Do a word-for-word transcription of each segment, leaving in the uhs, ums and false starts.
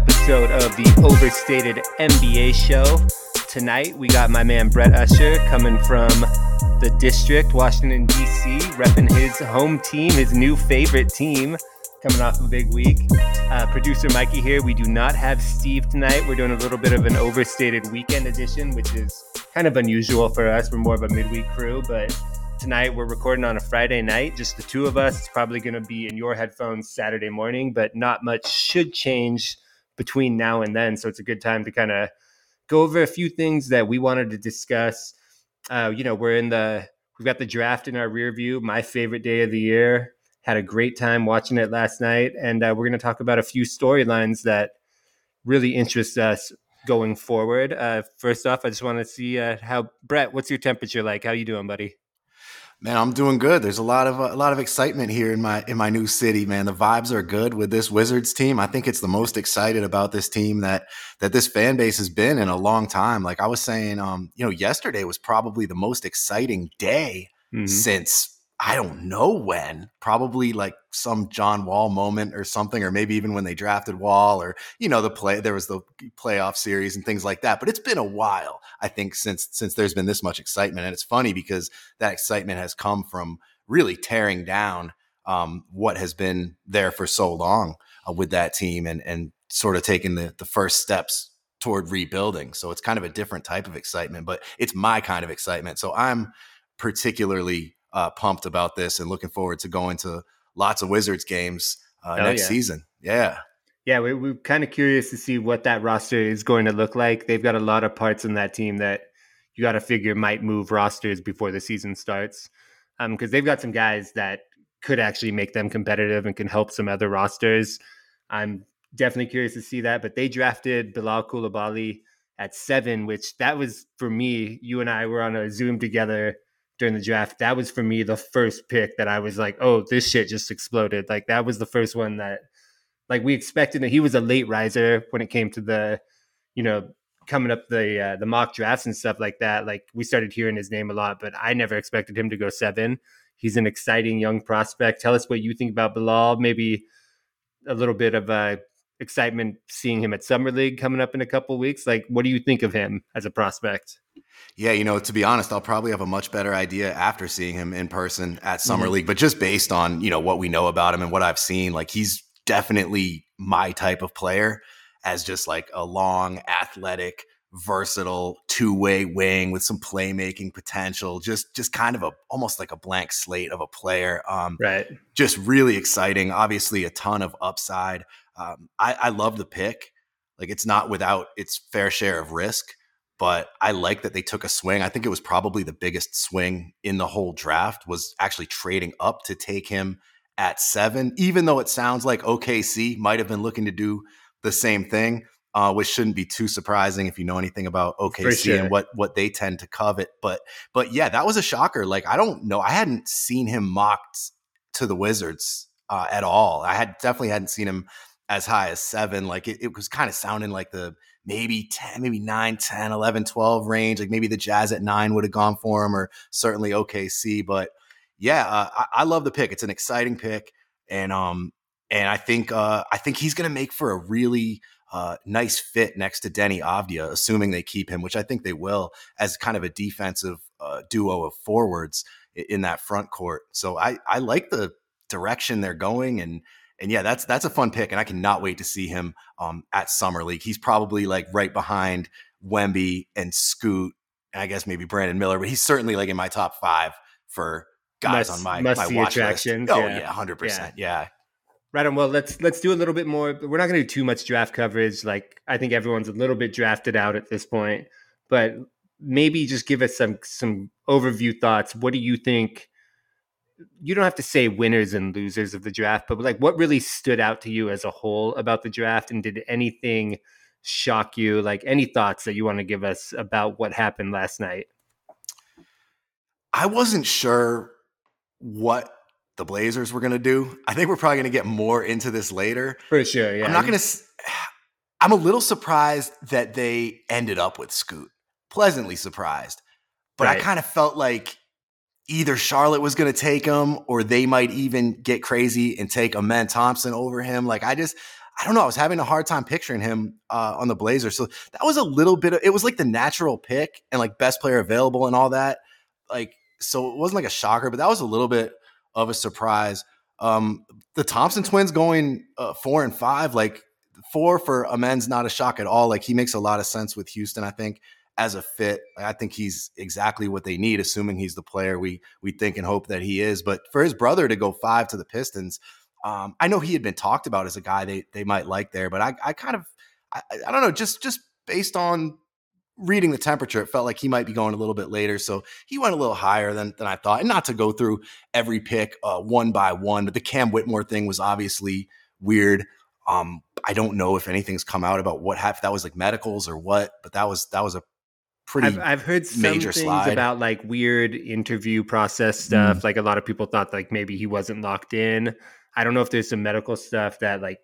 episode of the Overstated N B A Show. Tonight, we got my man Brett Usher coming from the district, Washington, D C, repping his home team, his new favorite team, coming off a big week. Uh, producer Mikey here. We do not have Steve tonight. We're doing a little bit of an overstated weekend edition, which is kind of unusual for us. We're more of a midweek crew, but tonight we're recording on a Friday night, just the two of us. It's probably going to be in your headphones Saturday morning, but not much should change between now and then. So it's a good time to kind of go over a few things that we wanted to discuss. Uh, you know, we're in the, we've got the draft in our rear view, my favorite day of the year. Had a great time watching it last night. And uh, we're going to talk about a few storylines that really interest us going forward. Uh, first off, I just want to see uh, how, Brett, what's your temperature like? How you doing, buddy? Man, I'm doing good. There's a lot of a lot of excitement here in my in my new city, man. The vibes are good with this Wizards team. I think it's the most excited about this team that that this fan base has been in a long time. Like I was saying, um, you know, yesterday was probably the most exciting day mm-hmm. since I don't know when, probably like some John Wall moment or something, or maybe even when they drafted Wall, or, you know, the play, there was the playoff series and things like that. But it's been a while, I think, since, since there's been this much excitement. And it's funny because that excitement has come from really tearing down um, what has been there for so long uh, with that team and, and sort of taking the, the first steps toward rebuilding. So it's kind of a different type of excitement, but it's my kind of excitement. So I'm particularly Uh, pumped about this and looking forward to going to lots of Wizards games uh, oh, next yeah. season. Yeah. Yeah, we, we're kind of curious to see what that roster is going to look like. They've got a lot of parts in that team that you got to figure might move rosters before the season starts. Um, because they've got some guys that could actually make them competitive and can help some other rosters. I'm definitely curious to see that. But they drafted Bilal Coulibaly at seven, which that was, for me, you and I were on a Zoom together during the draft. That was for me the first pick that I was like, oh, this shit just exploded. Like that was the first one that like we expected that he was a late riser when it came to the, you know, coming up the, uh, the mock drafts and stuff like that. Like we started hearing his name a lot, but I never expected him to go seven. He's an exciting young prospect. Tell us what you think about Bilal, maybe a little bit of uh, excitement seeing him at Summer League coming up in a couple of weeks. Like, what do you think of him as a prospect? Yeah, you know, to be honest, I'll probably have a much better idea after seeing him in person at Summer mm-hmm. League. But just based on, you know, what we know about him and what I've seen, like he's definitely my type of player as just like a long, athletic, versatile two-way wing with some playmaking potential. Just just kind of a almost like a blank slate of a player. Um, right. Just really exciting. Obviously, a ton of upside. Um, I, I love the pick. Like it's not without its fair share of risk. But I like that they took a swing. I think it was probably the biggest swing in the whole draft was actually trading up to take him at seven, even though it sounds like O K C might have been looking to do the same thing, uh, which shouldn't be too surprising if you know anything about O K C sure. and what, what they tend to covet. But, but yeah, that was a shocker. Like, I don't know. I hadn't seen him mocked to the Wizards uh, at all. I had definitely hadn't seen him as high as seven. Like it, it was kind of sounding like the maybe ten, maybe nine, ten, eleven, twelve range. Like maybe the Jazz at nine would have gone for him or certainly O K C. But yeah, uh, I, I love the pick. It's an exciting pick. And, um, and I think, uh, I think he's going to make for a really uh, nice fit next to Deni Avdija, assuming they keep him, which I think they will, as kind of a defensive uh, duo of forwards in that front court. So I, I like the direction they're going, and, And yeah, that's that's a fun pick, and I cannot wait to see him um, at Summer League. He's probably like right behind Wemby and Scoot, and I guess maybe Brandon Miller, but he's certainly like in my top five for guys must, on my, must my see watch attractions. list. Oh yeah, yeah, one hundred percent. Yeah. yeah. Right on. Well, let's let's do a little bit more. We're not going to do too much draft coverage. Like I think everyone's a little bit drafted out at this point, but maybe just give us some some overview thoughts. What do you think? You don't have to say winners and losers of the draft, but like what really stood out to you as a whole about the draft, and did anything shock you? Like any thoughts that you want to give us about what happened last night? I wasn't sure what the Blazers were going to do. I think we're probably going to get more into this later. For sure, yeah. I'm not going to I'm a little surprised that they ended up with Scoot. Pleasantly surprised. But right. I kind of felt like either Charlotte was going to take him or they might even get crazy and take Amen Thompson over him. Like I just I don't know. I was having a hard time picturing him uh, on the Blazers. So that was a little bit of, it was like the natural pick and like best player available and all that. Like, so it wasn't like a shocker, but that was a little bit of a surprise. Um, the Thompson twins going uh, four and five, like four for Amen's not a shock at all. Like he makes a lot of sense with Houston, I think, as a fit. I think he's exactly what they need, assuming he's the player we we think and hope that he is. But for his brother to go five to the Pistons, um, I know he had been talked about as a guy they they might like there, but I, I kind of, I, I don't know, just just based on reading the temperature, it felt like he might be going a little bit later. So he went a little higher than, than I thought. And not to go through every pick uh, one by one, but the Cam Whitmore thing was obviously weird. Um, I don't know if anything's come out about what happened. That was like medicals or what, but that was, that was a pretty I've, I've heard some major things slide. about like weird interview process stuff. Mm. Like a lot of people thought like maybe he wasn't locked in. I don't know if there's some medical stuff that like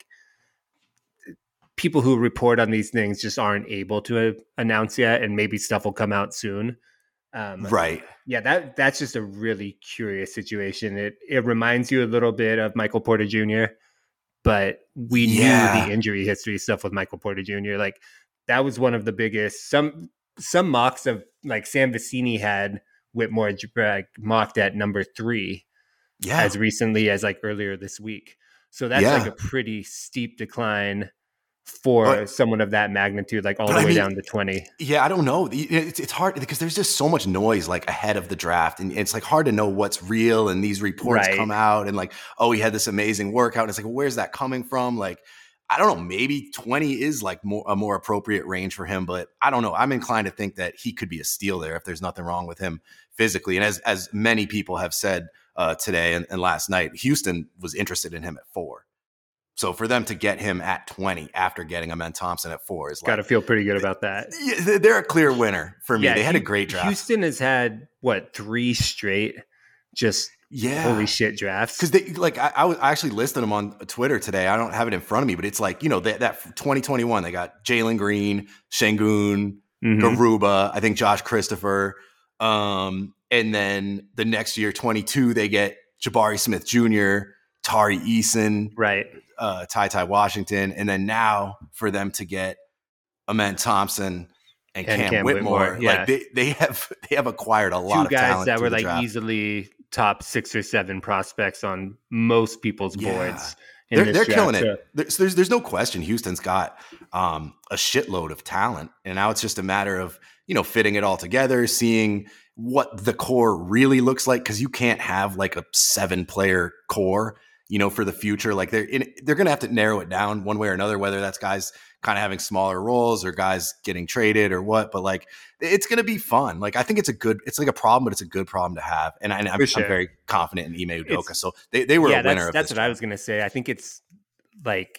people who report on these things just aren't able to announce yet, and maybe stuff will come out soon. Um, right. Yeah, that that's just a really curious situation. It it reminds you a little bit of Michael Porter Junior, but we yeah. knew the injury history stuff with Michael Porter Junior Like that was one of the biggest. Some some mocks of like Sam Vecini had Whitmore uh, mocked at number three, yeah, as recently as like earlier this week. So that's yeah. like a pretty steep decline for but, someone of that magnitude, like all the way I mean, down to twenty. Yeah, I don't know. It's, it's hard because there's just so much noise like ahead of the draft, and it's like hard to know what's real. And these reports right. come out and like, oh, he had this amazing workout. And it's like, well, where's that coming from? Like, I don't know. Maybe twenty is like more a more appropriate range for him, but I don't know. I'm inclined to think that he could be a steal there if there's nothing wrong with him physically. And as as many people have said uh, today and, and last night, Houston was interested in him at four. So for them to get him at twenty after getting Amen Thompson at four is like, got to feel pretty good about that. Yeah, they're a clear winner for me. Yeah, they had a great draft. Houston has had what three straight, just yeah, holy shit drafts. Because they like I, I was I actually listed them on Twitter today. I don't have it in front of me, but it's like you know they, that twenty twenty-one they got Jalen Green, Şengün, mm-hmm. Garuba, I think Josh Christopher, um, and then the next year twenty-two they get Jabari Smith Junior, Tari Eason, right. Uh, Ty Ty Washington, and then now for them to get Amen Thompson and, and Cam, Cam Whitmore, Whitmore yeah. like they, they have they have acquired a lot Two of talent. Two guys that were like draft. Easily top six or seven prospects on most people's yeah. boards. In they're they're killing it. So. There's, there's there's no question. Houston's got um, a shitload of talent, and now it's just a matter of you know fitting it all together, seeing what the core really looks like, because you can't have like a seven player core. You know, for the future, like they're in, they're going to have to narrow it down one way or another, whether that's guys kind of having smaller roles or guys getting traded or what. But like, it's going to be fun. Like, I think it's a good, it's like a problem, but it's a good problem to have. And, I, and I'm, sure. I'm very confident in Ime Udoka. It's, so they, they were yeah, a winner. That's, of that's this what I was going to say. I think it's like,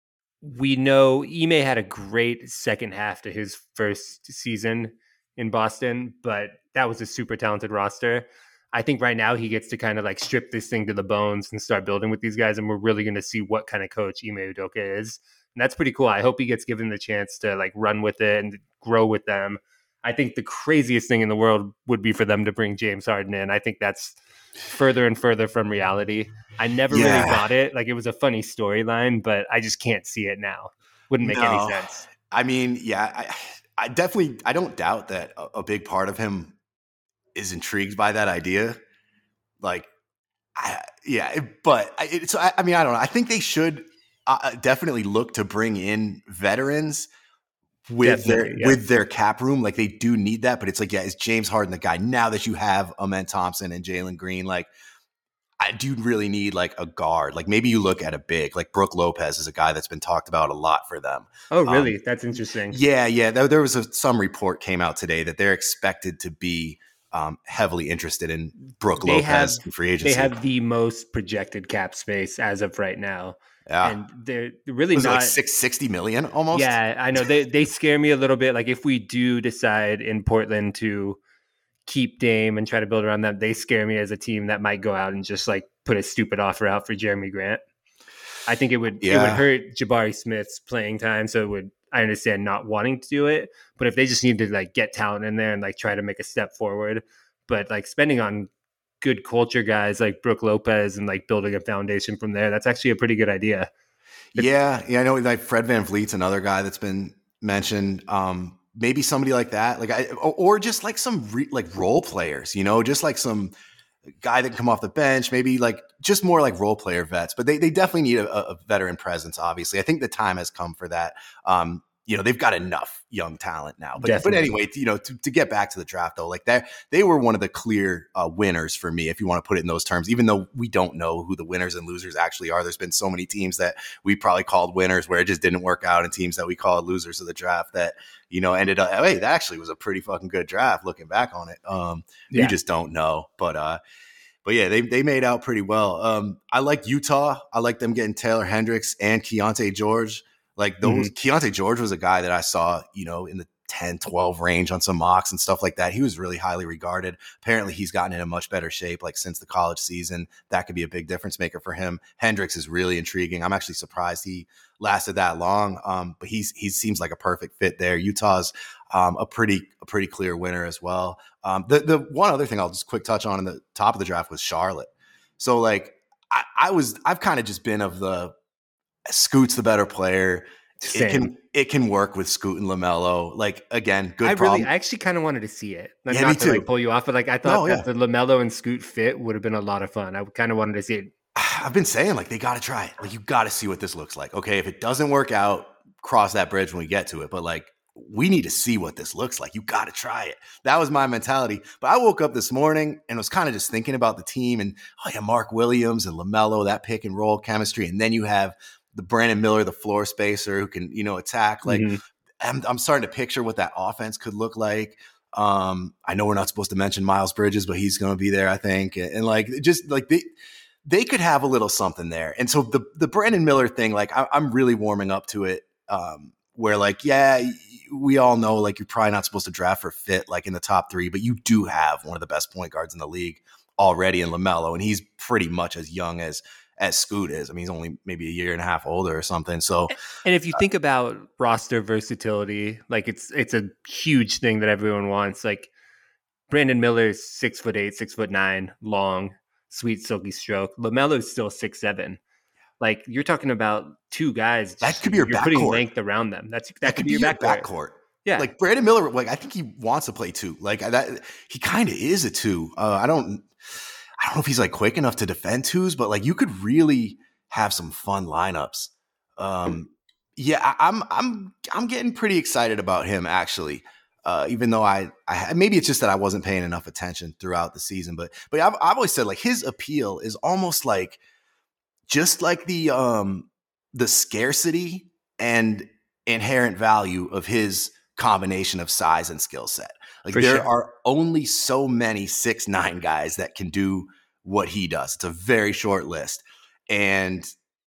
we know Ime had a great second half to his first season in Boston, but that was a super talented roster. I think right now he gets to kind of like strip this thing to the bones and start building with these guys. And we're really going to see what kind of coach Ime Udoka is. And that's pretty cool. I hope he gets given the chance to like run with it and grow with them. I think the craziest thing in the world would be for them to bring James Harden in. I think that's further and further from reality. I never yeah. really got it. Like it was a funny storyline, but I just can't see it now. Wouldn't make no. any sense. I mean, yeah, I, I definitely, I don't doubt that a, a big part of him is intrigued by that idea. Like, I, yeah, but it, so I, I mean, I don't know. I think they should uh, definitely look to bring in veterans with definitely, their, yeah. with their cap room. Like they do need that, but it's like, yeah, is James Harden the guy now that you have Amen Thompson and Jalen Green? Like, I do really need like a guard. Like maybe you look at a big, like Brook Lopez is a guy that's been talked about a lot for them. Oh, really? Um, that's interesting. Yeah. Yeah. There, there was a, some report came out today that they're expected to be Um, heavily interested in Brook they Lopez have, in free agency. They have the most projected cap space as of right now. Yeah. And they're really Was not it like six sixty million almost. Yeah, I know they, they scare me a little bit. Like if we do decide in Portland to keep Dame and try to build around them, they scare me as a team that might go out and just like put a stupid offer out for Jeremy Grant. I think it would, yeah. it would hurt Jabari Smith's playing time. So it would, I understand not wanting to do it, but if they just need to like get talent in there and like try to make a step forward, but like spending on good culture guys like Brook Lopez and like building a foundation from there, that's actually a pretty good idea. Yeah, yeah, I know. Like Fred VanVleet's another guy that's been mentioned. Um, maybe somebody like that, like I, or, or just like some re, like role players, you know, just like some guy that can come off the bench, maybe like just more like role player vets. But they they definitely need a, a veteran presence. Obviously, I think the time has come for that. Um, you know, they've got enough young talent now. But Definitely. but anyway, you know, to, to get back to the draft though, like that, they were one of the clear uh, winners for me, if you want to put it in those terms, even though we don't know who the winners and losers actually are. There's been so many teams that we probably called winners where it just didn't work out, and teams that we called losers of the draft that, you know, ended up, hey, that actually was a pretty fucking good draft looking back on it. Um, yeah. You just don't know. But, uh, But yeah, they they made out pretty well. Um, I like Utah. I like them getting Taylor Hendricks and Keontae George. Like those, mm-hmm. Keontae George was a guy that I saw, you know, in the ten, twelve range on some mocks and stuff like that. He was really highly regarded. Apparently he's gotten in a much better shape, like since the college season. That could be a big difference maker for him. Hendricks is really intriguing. I'm actually surprised he lasted that long. Um, but he's, he seems like a perfect fit there. Utah's um, a pretty, a pretty clear winner as well. Um, the, the one other thing I'll just quick touch on in the top of the draft was Charlotte. So like I, I was, I've kind of just been of the Scoot's the better player. Same. It can it can work with Scoot and LaMelo. Like again, good. I problem. really, I actually kind of wanted to see it. Like, yeah, not me to too. Like pull you off, but like I thought no, that yeah. the LaMelo and Scoot fit would have been a lot of fun. I kind of wanted to see it. I've been saying like they got to try it. Like you got to see what this looks like. Okay, if it doesn't work out, cross that bridge when we get to it. But like we need to see what this looks like. You got to try it. That was my mentality. But I woke up this morning and was kind of just thinking about the team and oh yeah, Mark Williams and LaMelo, that pick and roll chemistry, and then you have the Brandon Miller, the floor spacer who can, you know, attack. Like mm-hmm. I'm, I'm starting to picture what that offense could look like. Um, I know we're not supposed to mention Miles Bridges, but he's going to be there, I think. And, and like, just like they, they could have a little something there. And so the, the Brandon Miller thing, like I, I'm really warming up to it. Um, where like, yeah, we all know like you're probably not supposed to draft for fit, like in the top three, but you do have one of the best point guards in the league already in LaMelo. And he's pretty much as young as, as Scoot is. I mean, he's only maybe a year and a half older or something. So, and if you think about roster versatility, like it's it's a huge thing that everyone wants. Like Brandon Miller is six foot eight, six foot nine, long, sweet silky stroke. LaMelo's still six seven. Like you're talking about two guys. That could be your you're backcourt. Putting length around them. That's that, that could, could be your backcourt. backcourt. Yeah, like Brandon Miller. Like I think he wants to play two. Like that, he kind of is a two. Uh, I don't. I don't know if he's like quick enough to defend twos, but like you could really have some fun lineups. Um, yeah, I, I'm I'm I'm getting pretty excited about him actually. Uh, even though I, I maybe it's just that I wasn't paying enough attention throughout the season, but but I've, I've always said like his appeal is almost like just like the um the scarcity and inherent value of his combination of size and skill set. Like For there sure. are only so many six nine guys that can do what he does. It's a very short list. And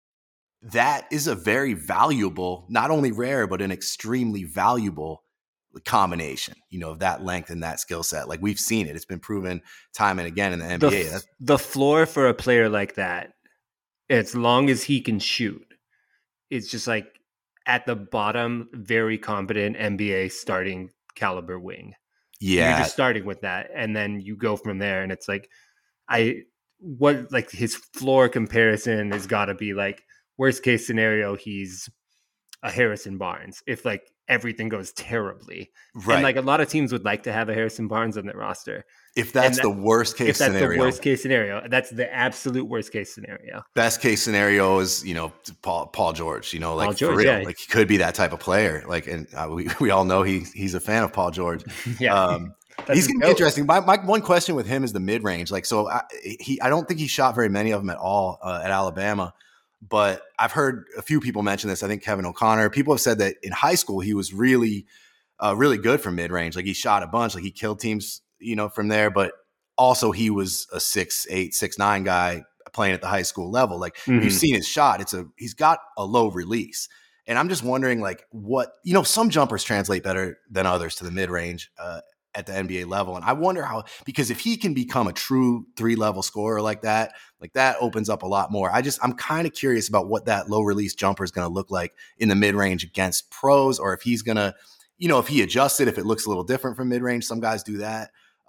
that is a very valuable, not only rare, but an extremely valuable combination, you know, of that length and that skill set. Like we've seen it. It's been proven time and again in the N B A. The, the floor for a player like that, as long as he can shoot, it's just like at the bottom, very competent N B A starting caliber wing. Yeah. You're just starting with that. And then you go from there. And it's like, I, what, like his floor comparison has got to be like, worst case scenario, he's a Harrison Barnes. If like everything goes terribly. Right. And like a lot of teams would like to have a Harrison Barnes on their roster. If that's that, the worst case if that's scenario. the worst case scenario, that's the absolute worst case scenario. Best case scenario is, you know, Paul Paul George, you know, like George, for real. Yeah. Like he could be that type of player. Like, and uh, we, we all know he he's a fan of Paul George. yeah. Um, he's going to be interesting. My, my one question with him is the mid range. Like, so I, he, I don't think he shot very many of them at all uh, at Alabama, but I've heard a few people mention this. I think Kevin O'Connor, people have said that in high school, he was really, uh, really good from mid range. Like he shot a bunch, like he killed teams, you know, from there, but also he was a six, eight, six, nine guy playing at the high school level. Like mm-hmm. you've seen his shot. It's a, he's got a low release. And I'm just wondering like what, you know, some jumpers translate better than others to the mid range uh, at the N B A level. And I wonder how, because if he can become a true three level scorer like that, like that opens up a lot more. I just, I'm kind of curious about what that low release jumper is going to look like in the mid range against pros, or if he's going to, you know, if he adjusts it, if it looks a little different from mid range, some guys do that.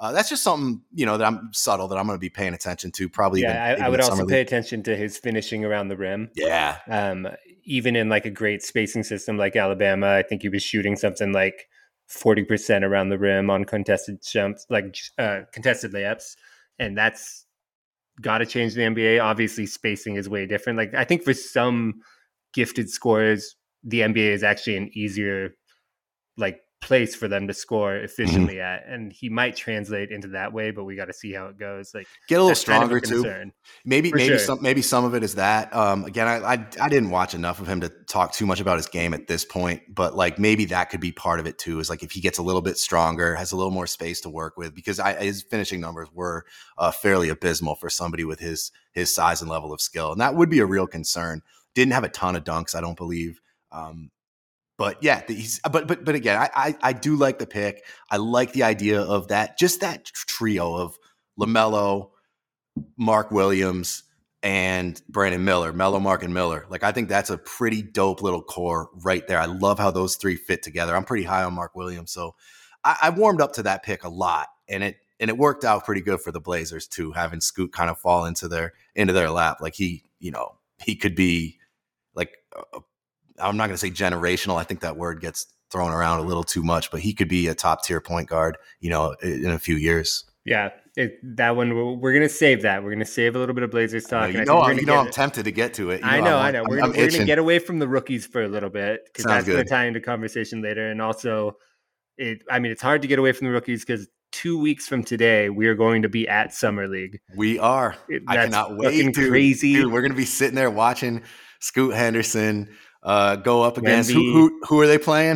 Uh, that's just something, you know, that I'm subtle that I'm going to be paying attention to. Probably Yeah, even, I, even I would also pay league. attention to his finishing around the rim. Yeah. Um, even in like a great spacing system like Alabama, I think he was shooting something like forty percent around the rim on contested jumps, like uh, contested layups. And that's got to change the N B A. Obviously, spacing is way different. Like I think for some gifted scorers, the N B A is actually an easier like place for them to score efficiently Mm-hmm. at, and he might translate into that way, but we got to see how it goes. Like get a little that's stronger kind of a too. Maybe for maybe sure. some maybe some of it is that. Um, again, I, I I didn't watch enough of him to talk too much about his game at this point, but like maybe that could be part of it too. Is like if he gets a little bit stronger, has a little more space to work with, because I, his finishing numbers were uh, fairly abysmal for somebody with his his size and level of skill, and that would be a real concern. Didn't have a ton of dunks, I don't believe. Um, But yeah, he's but but but again, I, I I do like the pick. I like the idea of that, just that trio of LaMelo, Mark Williams, and Brandon Miller, Melo, Mark, and Miller. Like I think that's a pretty dope little core right there. I love how those three fit together. I'm pretty high on Mark Williams, so I, I warmed up to that pick a lot, and it and it worked out pretty good for the Blazers too, having Scoot kind of fall into their into their lap. Like he, you know, he could be like. A, I'm not going to say generational. I think that word gets thrown around a little too much, but he could be a top tier point guard, you know, in a few years. Yeah, it, that one, we're, we're going to save that. We're going to save a little bit of Blazers talk. Uh, you and know, I you know, I'm it. tempted to get to it. You I know, know, I know. I'm, We're I'm, going I'm to get away from the rookies for a little bit because that's going to tie into conversation later. And also, it. I mean, it's hard to get away from the rookies because two weeks from today, we are going to be at Summer League. We are. It, I cannot wait, dude. Crazy. Dude, we're going to be sitting there watching Scoot Henderson uh, go up against who, who? Who are they playing?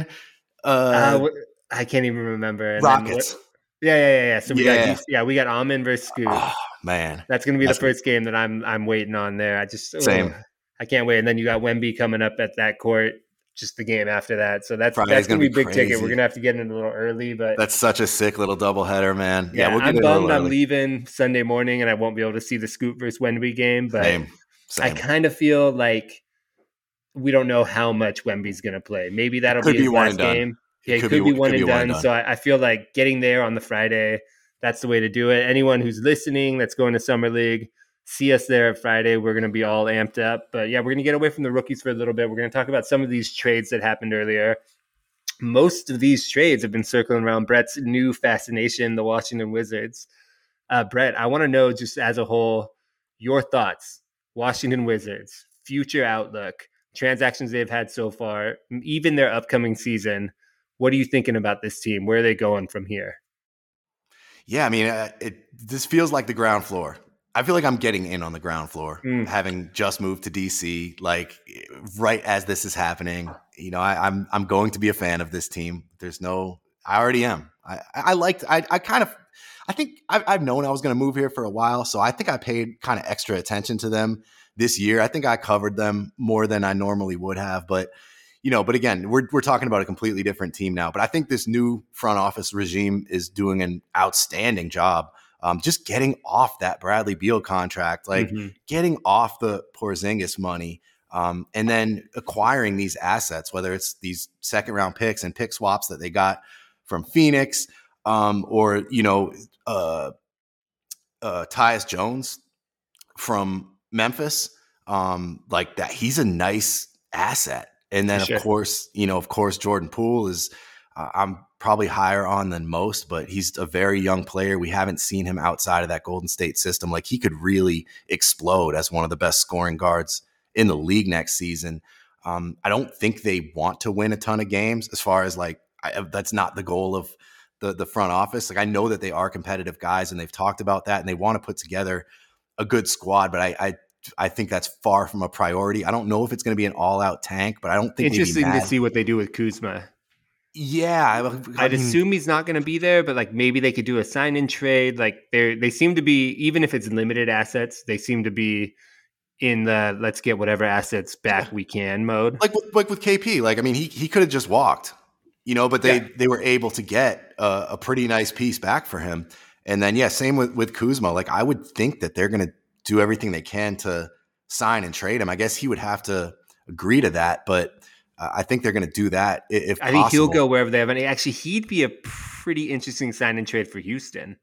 Uh, uh, I can't even remember. And Rockets. What, yeah, yeah, yeah. So we yeah. got D C, yeah, we got Amen versus Scoot. Oh man, that's going to be that's the first game that I'm I'm waiting on there. I just same. Oh, I can't wait. And then you got Wemby coming up at that court. Just the game after that. So that's Friday's that's gonna, gonna be big crazy. ticket. We're gonna have to get in a little early, but that's such a sick little doubleheader, man. Yeah, yeah we'll get I'm in bummed. a I'm leaving Sunday morning, and I won't be able to see the Scoot versus Wemby game. But Same. Same. I kind of feel like we don't know how much Wemby's gonna play. Maybe that'll could be his be one last and done. game. It Yeah, it could, could be, be one, could and, be done. one and done. So I, I feel like getting there on the Friday, that's the way to do it. Anyone who's listening that's going to Summer League, see us there at Friday. We're going to be all amped up. But yeah, we're going to get away from the rookies for a little bit. We're going to talk about some of these trades that happened earlier. Most of these trades have been circling around Brett's new fascination, the Washington Wizards. Uh, Brett, I want to know, just as a whole, your thoughts. Washington Wizards, future outlook, transactions they've had so far, even their upcoming season. What are you thinking about this team? Where are they going from here? Yeah, I mean, uh, it this feels like the ground floor. I feel like I'm getting in on the ground floor, mm. having just moved to D C. Like right as this is happening, you know, I, I'm I'm going to be a fan of this team. There's no, I already am. I I liked. I I kind of, I think I've, I've known I was going to move here for a while, so I think I paid kind of extra attention to them this year. I think I covered them more than I normally would have, but. You know, but again, we're we're talking about a completely different team now. But I think this new front office regime is doing an outstanding job, um, just getting off that Bradley Beal contract, like mm-hmm. getting off the Porzingis money, um, and then acquiring these assets, whether it's these second round picks and pick swaps that they got from Phoenix, um, or you know, uh, uh, Tyus Jones from Memphis, um, like that. He's a nice asset. And then, sure. of course, you know, of course, Jordan Poole is uh, I'm probably higher on than most, but he's a very young player. We haven't seen him outside of that Golden State system. Like he could really explode as one of the best scoring guards in the league next season. Um, I don't think they want to win a ton of games as far as like I, that's not the goal of the, the front office. Like I know that they are competitive guys and they've talked about that and they want to put together a good squad, but I, I I think that's far from a priority. I don't know if it's going to be an all-out tank, but I don't think interesting to see what they do with Kuzma. Yeah, I, I I'd mean, assume he's not going to be there, but like maybe they could do a sign-in trade. Like they they seem to be, even if it's limited assets, they seem to be in the let's get whatever assets back we can mode. Like like with K P, like I mean, he he could have just walked, you know, but they yeah. they were able to get a, a pretty nice piece back for him. And then yeah, same with with Kuzma. Like I would think that they're going to do everything they can to sign and trade him. I guess he would have to agree to that, but uh, I think they're going to do that if I possible. think he'll go wherever they have any. Actually, he'd be a pretty interesting sign and trade for Houston.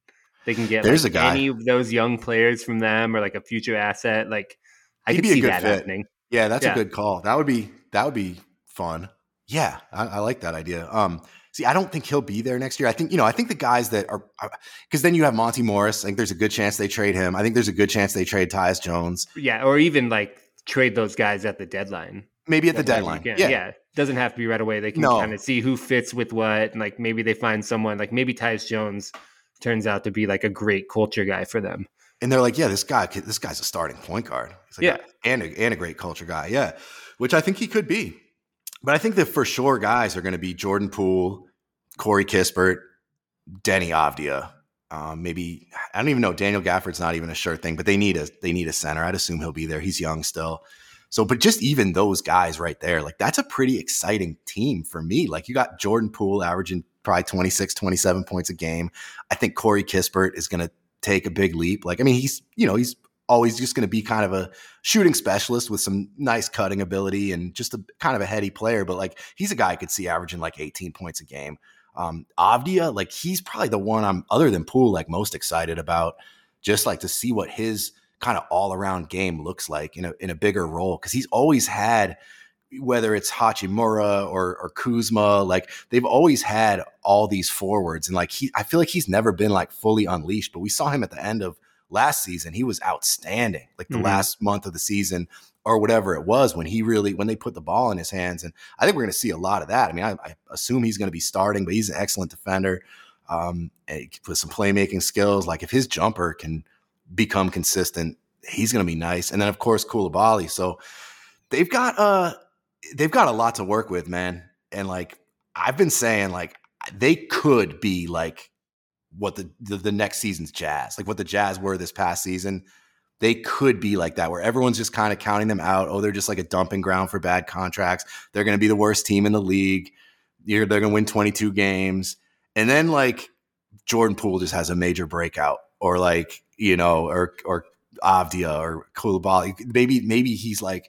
they can get There's like a guy. any of those young players from them or like a future asset. Like I He'd could be a see good that fit. happening. Yeah, that's Yeah. a good call. That would be that would be fun. Yeah, I, I like that idea. Um, see, I don't think he'll be there next year. I think you know, I think the guys that are because then you have Monty Morris. I think there's a good chance they trade him. I think there's a good chance they trade Tyus Jones. Yeah, or even like trade those guys at the deadline. Maybe at the That's whenever you deadline. can. Yeah. Yeah, doesn't have to be right away. They can No. kind of see who fits with what, and like maybe they find someone like maybe Tyus Jones turns out to be like a great culture guy for them. And they're like, yeah, this guy, this guy's a starting point guard. He's like, Yeah. a, and a, and a great culture guy. Yeah, which I think he could be. But I think the for sure guys are going to be Jordan Poole, Corey Kispert, Denny Avdia. Um, maybe I don't even know. Daniel Gafford's not even a sure thing, but they need a they need a center. I'd assume he'll be there. He's young still. So, but just even those guys right there, like that's a pretty exciting team for me. Like you got Jordan Poole averaging probably twenty-six, twenty-seven points a game. I think Corey Kispert is going to take a big leap. Like, I mean, he's, you know, he's always just going to be kind of a shooting specialist with some nice cutting ability and just a kind of a heady player. But like, he's a guy I could see averaging like eighteen points a game. Um, Avdia, like he's probably the one I'm other than Poole, like most excited about just like to see what his kind of all around game looks like in a, in a bigger role. Cause he's always had, whether it's Hachimura or, or Kuzma, like they've always had all these forwards. And like, he, I feel like he's never been like fully unleashed, but we saw him at the end of last season. He was outstanding, like the mm-hmm. last month of the season or whatever it was when he really, when they put the ball in his hands. And I think we're going to see a lot of that. I mean, I, I assume he's going to be starting, but he's an excellent defender um, with some playmaking skills. Like if his jumper can become consistent, he's going to be nice. And then of course, Coulibaly. So they've got, uh, they've got a lot to work with, man. And like, I've been saying like, they could be like what the, the, the next season's Jazz, like what the Jazz were this past season. They could be like that, where everyone's just kind of counting them out. Oh, they're just like a dumping ground for bad contracts. They're going to be the worst team in the league. You're, they're going to win twenty-two games. And then like Jordan Poole just has a major breakout, or like, you know, or, or Avdia or Coulibaly. Maybe, maybe he's like,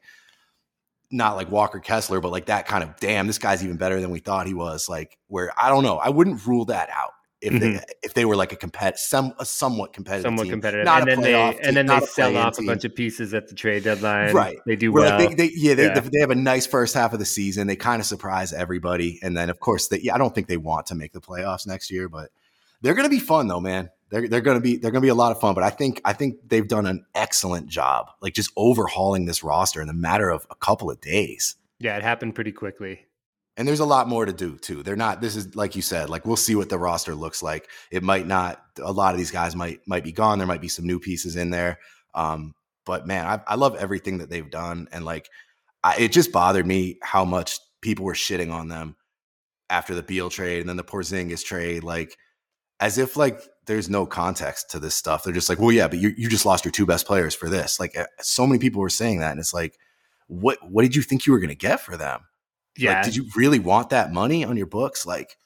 not like Walker Kessler, but like that kind of, damn, this guy's even better than we thought he was. Like where, I don't know. I wouldn't rule that out. If mm-hmm. they if they were like a compet some a somewhat competitive somewhat team, competitive, not and a then they team, and then they sell off team. a bunch of pieces at the trade deadline. Right, they do Where well. Like they, they, yeah, they, yeah, they have a nice first half of the season. They kind of surprise everybody, and then of course, they, yeah, I don't think they want to make the playoffs next year, but they're going to be fun though, man. They're they're going to be they're going to be a lot of fun. But I think I think they've done an excellent job, like just overhauling this roster in the matter of a couple of days. Yeah, it happened pretty quickly. And there's a lot more to do too. They're not, this is like you said, like we'll see what the roster looks like. It might not, a lot of these guys might, might be gone. There might be some new pieces in there. Um, but man, I, I love everything that they've done. And like, I, it just bothered me how much people were shitting on them after the Beal trade and then the Porzingis trade, like as if like there's no context to this stuff. They're just like, well, yeah, but you, you just lost your two best players for this. Like so many people were saying that. And it's like, what, what did you think you were going to get for them? Yeah. Like, did you really want that money on your books? Like,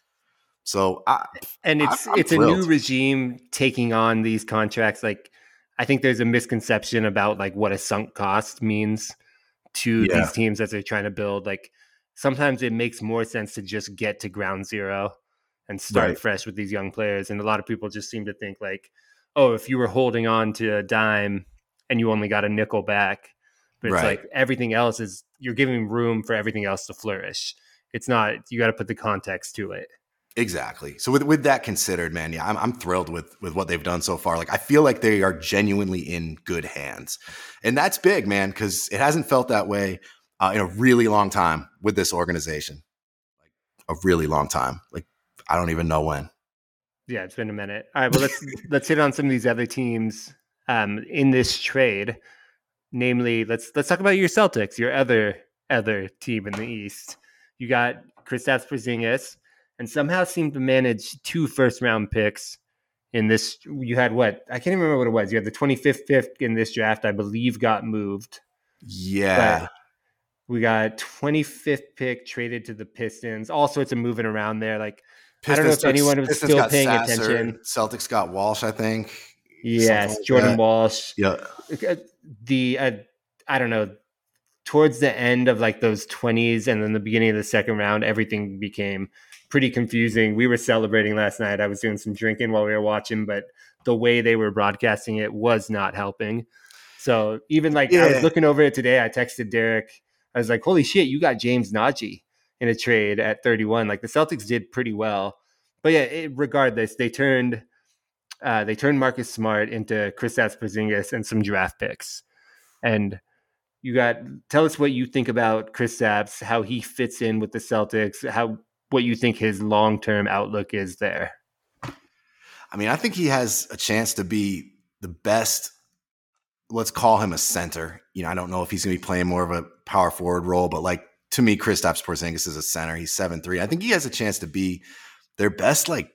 so I, and it's I, it's thrilled. A new regime taking on these contracts. Like, I think there's a misconception about like what a sunk cost means to yeah. these teams as they're trying to build. Like, sometimes it makes more sense to just get to ground zero and start right. fresh with these young players. And a lot of people just seem to think like, oh, if you were holding on to a dime and you only got a nickel back. But it's right. like everything else is, you're giving room for everything else to flourish. It's not, you got to put the context to it. Exactly. So with, with that considered, man, yeah, I'm, I'm thrilled with, with what they've done so far. Like, I feel like they are genuinely in good hands. And that's big, man, because it hasn't felt that way uh, in a really long time with this organization. Like a really long time. Like, I don't even know when. Yeah, it's been a minute. All right, well, let's let's hit on some of these other teams um, in this trade. Namely, let's let's talk about your Celtics, your other other team in the East. You got Kristaps Porzingis, and somehow seemed to manage two first round picks in this. You had what? I can't even remember what it was. You had the twenty-fifth pick in this draft, I believe, got moved. Yeah, but we got twenty-fifth pick traded to the Pistons. All sorts of moving around there. Like Pistons I don't know if took, anyone was Pistons still paying Sasser, attention. Celtics got Walsh, I think. Yes, like Jordan that. Walsh. Yeah. The uh, I don't know, towards the end of like those twenties and then the beginning of the second round, everything became pretty confusing. We were celebrating last night. I was doing some drinking while we were watching, but the way they were broadcasting it was not helping. So even like yeah. I was looking over it today, I texted Derek. I was like, holy shit, you got James Najee in a trade at thirty-one. Like the Celtics did pretty well. But yeah, it, regardless, they turned uh, they turned Marcus Smart into Kristaps Porzingis and some draft picks. And you got tell us what you think about Kristaps, how he fits in with the Celtics, how what you think his long-term outlook is there. I mean, I think he has a chance to be the best. Let's call him a center. You know, I don't know if he's going to be playing more of a power forward role, but like to me, Kristaps Porzingis is a center. He's seven three. I think he has a chance to be their best, like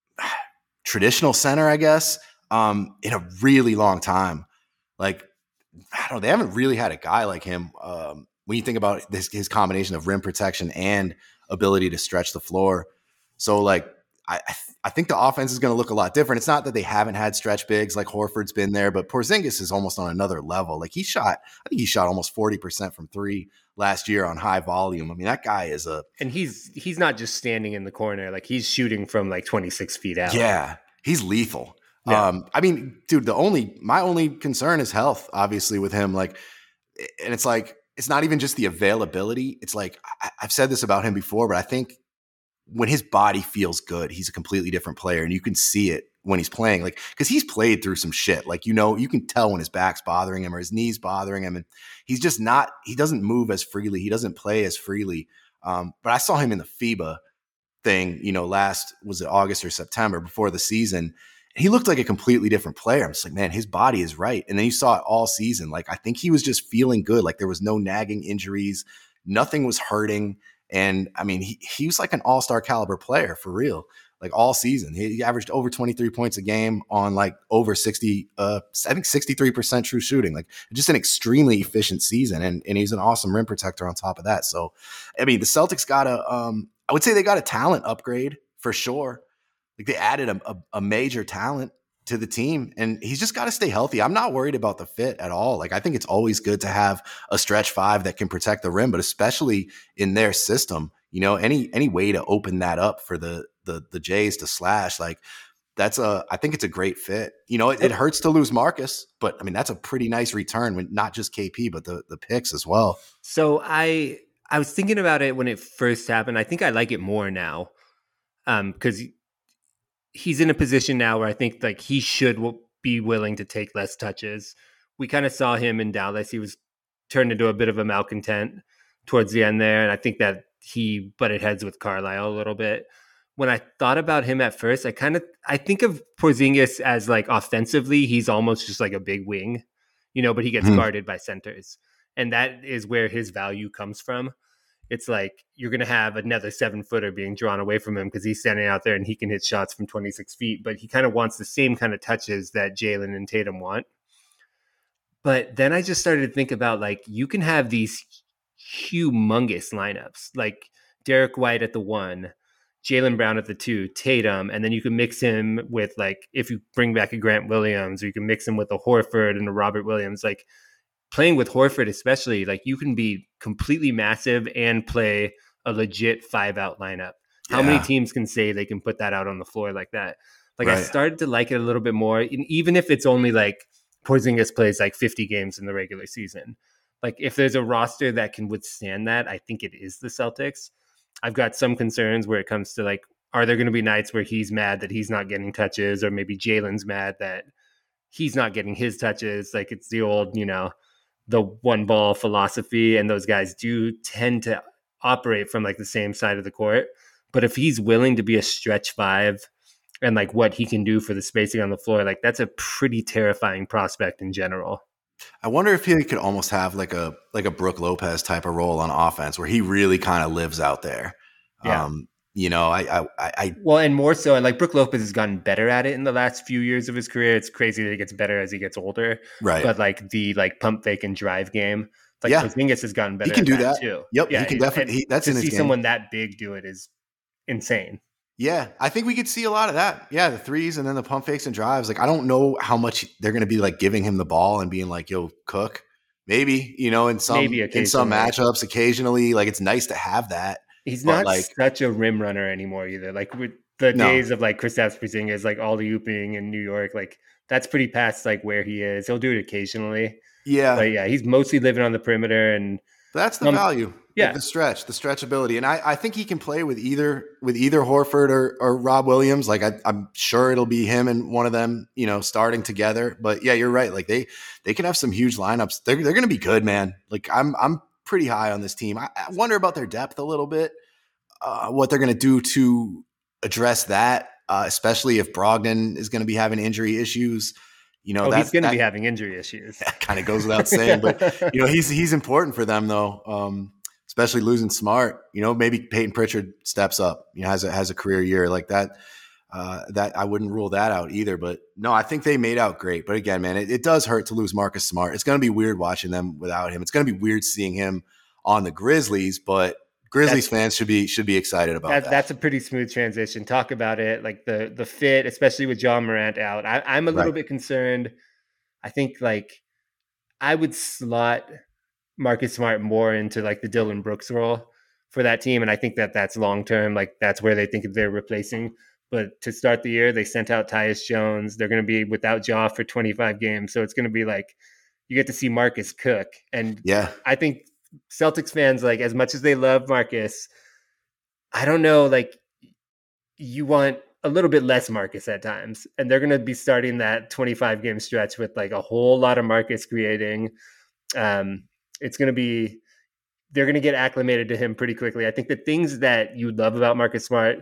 traditional center, I guess, um, in a really long time. Like, I don't know, they haven't really had a guy like him. Um, when you think about this, his combination of rim protection and ability to stretch the floor. So like, I, I think the offense is going to look a lot different. It's not that they haven't had stretch bigs like Horford's been there, but Porzingis is almost on another level. Like he shot, I think he shot almost forty percent from three last year on high volume. I mean, that guy is a, and he's, he's not just standing in the corner. Like he's shooting from like twenty-six feet out. Yeah. He's lethal. Yeah. Um, I mean, dude, the only, my only concern is health, obviously with him. Like, and it's like, it's not even just the availability. It's like, I, I've said this about him before, but I think when his body feels good, he's a completely different player. And you can see it when he's playing, like, cause he's played through some shit. Like, you know, you can tell when his back's bothering him or his knees bothering him. And he's just not, he doesn't move as freely. He doesn't play as freely. Um, but I saw him in the FIBA thing, you know, last, was it August or September before the season. And he looked like a completely different player. I'm just like, man, his body is right. And then you saw it all season. Like, I think he was just feeling good. Like there was no nagging injuries. Nothing was hurting. And I mean, he, he was like an all-star caliber player for real, like all season. He, he averaged over twenty-three points a game on like over sixty, uh, I think sixty-three percent true shooting, like just an extremely efficient season. And, and he's an awesome rim protector on top of that. So, I mean, the Celtics got a, um, I would say they got a talent upgrade for sure. Like they added a, a, a major talent to the team, and he's just got to stay healthy. I'm not worried about the fit at all. Like I think it's always good to have a stretch five that can protect the rim, but especially in their system, you know, any any way to open that up for the the the Jays to slash, like that's a I think it's a great fit. You know, it, it hurts to lose Marcus, but I mean that's a pretty nice return when not just K P but the the picks as well. So I I was thinking about it when it first happened. I think I like it more now, um, because he's in a position now where I think like he should w- be willing to take less touches. We kind of saw him in Dallas. He was turned into a bit of a malcontent towards the end there. And I think that he butted heads with Carlisle a little bit. When I thought about him at first, I kind of, I think of Porzingis as like offensively, he's almost just like a big wing, you know, but he gets mm-hmm. guarded by centers. And that is where his value comes from. It's like you're going to have another seven footer being drawn away from him because he's standing out there and he can hit shots from twenty-six feet, but he kind of wants the same kind of touches that Jalen and Tatum want. But then I just started to think about like, you can have these humongous lineups, like Derek White at the one, Jaylen Brown at the two, Tatum, and then you can mix him with like, if you bring back a Grant Williams, or you can mix him with a Horford and a Robert Williams, like, playing with Horford, especially, like you can be completely massive and play a legit five out lineup. How yeah. many teams can say they can put that out on the floor like that? Like right. I started to like it a little bit more, and even if it's only like Porzingis plays like fifty games in the regular season. Like if there's a roster that can withstand that, I think it is the Celtics. I've got some concerns where it comes to like, are there going to be nights where he's mad that he's not getting touches, or maybe Jalen's mad that he's not getting his touches? Like it's the old, you know, the one ball philosophy, and those guys do tend to operate from like the same side of the court. But if he's willing to be a stretch five and like what he can do for the spacing on the floor, like that's a pretty terrifying prospect in general. I wonder if he could almost have like a, like a Brook Lopez type of role on offense where he really kind of lives out there. Yeah. Um, You know, I, I, I, well, and more so, like Brook Lopez has gotten better at it in the last few years of his career. It's crazy that he gets better as he gets older, right? But like the like pump fake and drive game, like yeah. Porzingis has gotten better. He can at do that, that too. Yep, yeah, he can definitely. He, that's to in his see game. Someone that big do it is insane. Yeah, I think we could see a lot of that. Yeah, the threes and then the pump fakes and drives. Like I don't know how much they're going to be like giving him the ball and being like, "Yo, cook." Maybe you know in some in some matchups occasionally. Like it's nice to have that. He's But not like, such a rim runner anymore either. Like with the no, days of like Kristaps Porzingis, like all the ooping in New York, like that's pretty past like where he is. He'll do it occasionally, yeah, but yeah, he's mostly living on the perimeter and that's the um, value, the, yeah, the stretch, the stretchability, and I, I think he can play with either with either Horford or, or Rob Williams. Like I, I'm sure it'll be him and one of them, you know, starting together. But yeah, you're right. Like they they can have some huge lineups. They're they're going to be good, man. Like I'm I'm pretty high on this team. I, I wonder about their depth a little bit. Uh, what they're going to do to address that, uh, especially if Brogdon is going to be having injury issues. You know, oh, he's that's going to be that having injury issues. kind of goes without saying, but you know, he's he's important for them though. Um, especially losing Smart. You know, maybe Peyton Pritchard steps up. You know, has a has a career year like that. Uh, that I wouldn't rule that out either. But no, I think they made out great. But again, man, it, it does hurt to lose Marcus Smart. It's going to be weird watching them without him. It's going to be weird seeing him on the Grizzlies, but Grizzlies That's fans should be should be excited about that, that. that's a pretty smooth transition. Talk about it, like the the fit, especially with John Morant out. I, I'm a little Right. bit concerned. I think like I would slot Marcus Smart more into like the Dylan Brooks role for that team, and I think that that's long term. Like that's where they think they're replacing. But to start the year, they sent out Tyus Jones. They're going to be without Ja for twenty-five games, so it's going to be like you get to see Marcus cook. And Yeah. I think Celtics fans, like as much as they love Marcus, I don't know, like you want a little bit less Marcus at times, and they're going to be starting that twenty-five game stretch with like a whole lot of Marcus creating. Um, it's going to be they're going to get acclimated to him pretty quickly. I think the things that you love about Marcus Smart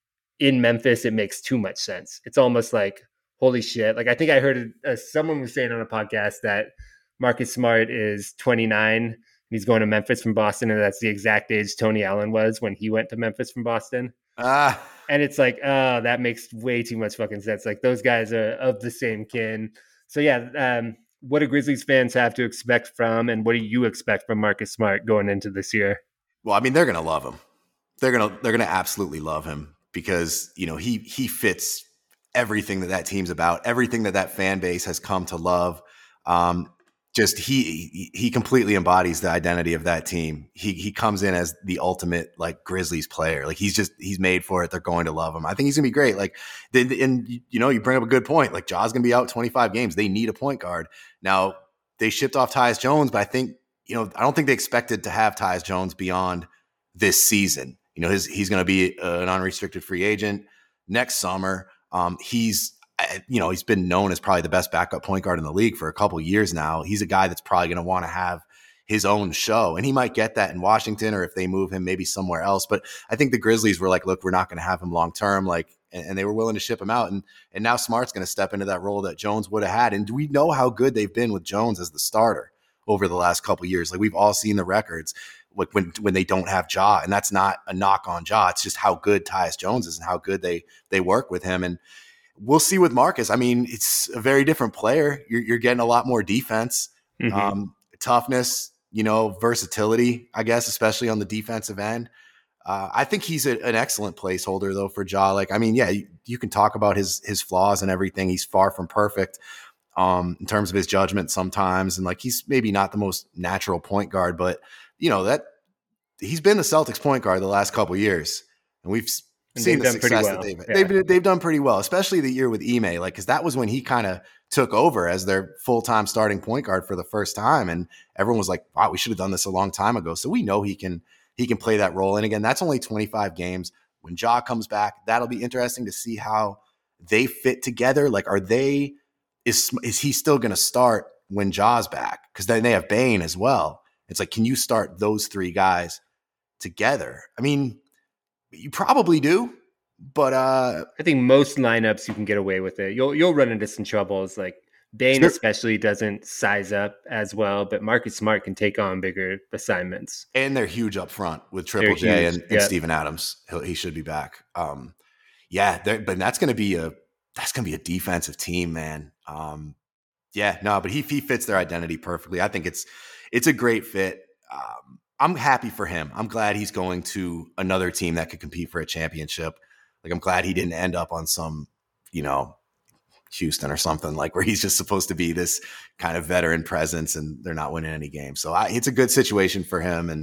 in Memphis, it makes too much sense. It's almost like, holy shit. Like, I think I heard uh, someone was saying on a podcast that Marcus Smart is twenty-nine and he's going to Memphis from Boston. And that's the exact age Tony Allen was when he went to Memphis from Boston. Ah. And it's like, oh, that makes way too much fucking sense. Like those guys are of the same kin. So yeah, um, what do Grizzlies fans have to expect from, and what do you expect from Marcus Smart going into this year? Well, I mean, they're gonna love him. They're gonna they're gonna absolutely love him because you know he he fits everything that that team's about, everything that that fan base has come to love. Um, just he he completely embodies the identity of that team. He he comes in as the ultimate like Grizzlies player. Like he's just he's made for it. They're going to love him. I think he's gonna be great. Like and you know you bring up a good point. Like Ja's gonna be out twenty-five games. They need a point guard now. They shipped off Tyus Jones, but I think you know I don't think they expected to have Tyus Jones beyond this season. You know his he's gonna be an unrestricted free agent next summer. Um, he's you know, he's been known as probably the best backup point guard in the league for a couple years now. He's a guy that's probably going to want to have his own show, and he might get that in Washington, or if they move him, maybe somewhere else. But I think the Grizzlies were like, look, we're not going to have him long term, like, and, and they were willing to ship him out. And and now Smart's going to step into that role that Jones would have had. And do we know how good they've been with Jones as the starter over the last couple of years? Like we've all seen the records, like when when they don't have Ja, and that's not a knock on Ja. It's just how good Tyus Jones is and how good they they work with him. And we'll see with Marcus. I mean, it's a very different player. You're, you're getting a lot more defense, mm-hmm. um, toughness, you know, versatility, I guess, especially on the defensive end. Uh, I think he's a, an excellent placeholder, though, for Ja. Like, I mean, yeah, you, you can talk about his his flaws and everything. He's far from perfect um, in terms of his judgment sometimes, and like he's maybe not the most natural point guard, but you know that he's been the Celtics point guard the last couple of years, and we've And seen the success well. that they've yeah. they've they've done pretty well, especially the year with Ime, like because that was when he kind of took over as their full time starting point guard for the first time, and everyone was like, "Wow, we should have done this a long time ago." So we know he can he can play that role. And again, that's only twenty-five games. When Ja comes back, that'll be interesting to see how they fit together. Like, are they is is he still going to start when Ja's back? Because then they have Bane as well. It's like, can you start those three guys together? I mean. You probably do, but uh, I think most lineups you can get away with it. You'll you'll run into some troubles. Like Bane sure. especially doesn't size up as well, but Marcus Smart can take on bigger assignments. And they're huge up front with Triple they're J huge. and, and yep. Steven Adams. He'll, he should be back. Um, yeah, but that's going to be a that's going to be a defensive team, man. Um, yeah, no, but he he fits their identity perfectly. I think it's it's a great fit. Um, I'm happy for him. I'm glad he's going to another team that could compete for a championship. Like, I'm glad he didn't end up on some, you know, Houston or something like where he's just supposed to be this kind of veteran presence and they're not winning any games. So I, it's a good situation for him. And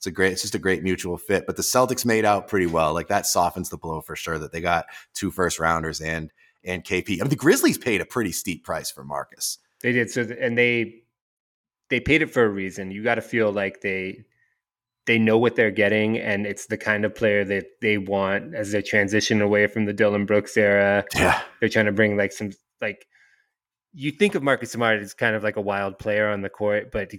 It's a great, it's just a great mutual fit. But the Celtics made out pretty well. Like that softens the blow for sure that they got two first rounders and and K P. I mean, the Grizzlies paid a pretty steep price for Marcus. They did. So, and they they paid it for a reason. You got to feel like they they know what they're getting, and it's the kind of player that they want as they transition away from the Dillon Brooks era. Yeah, they're trying to bring like some like. You think of Marcus Smart as kind of like a wild player on the court, but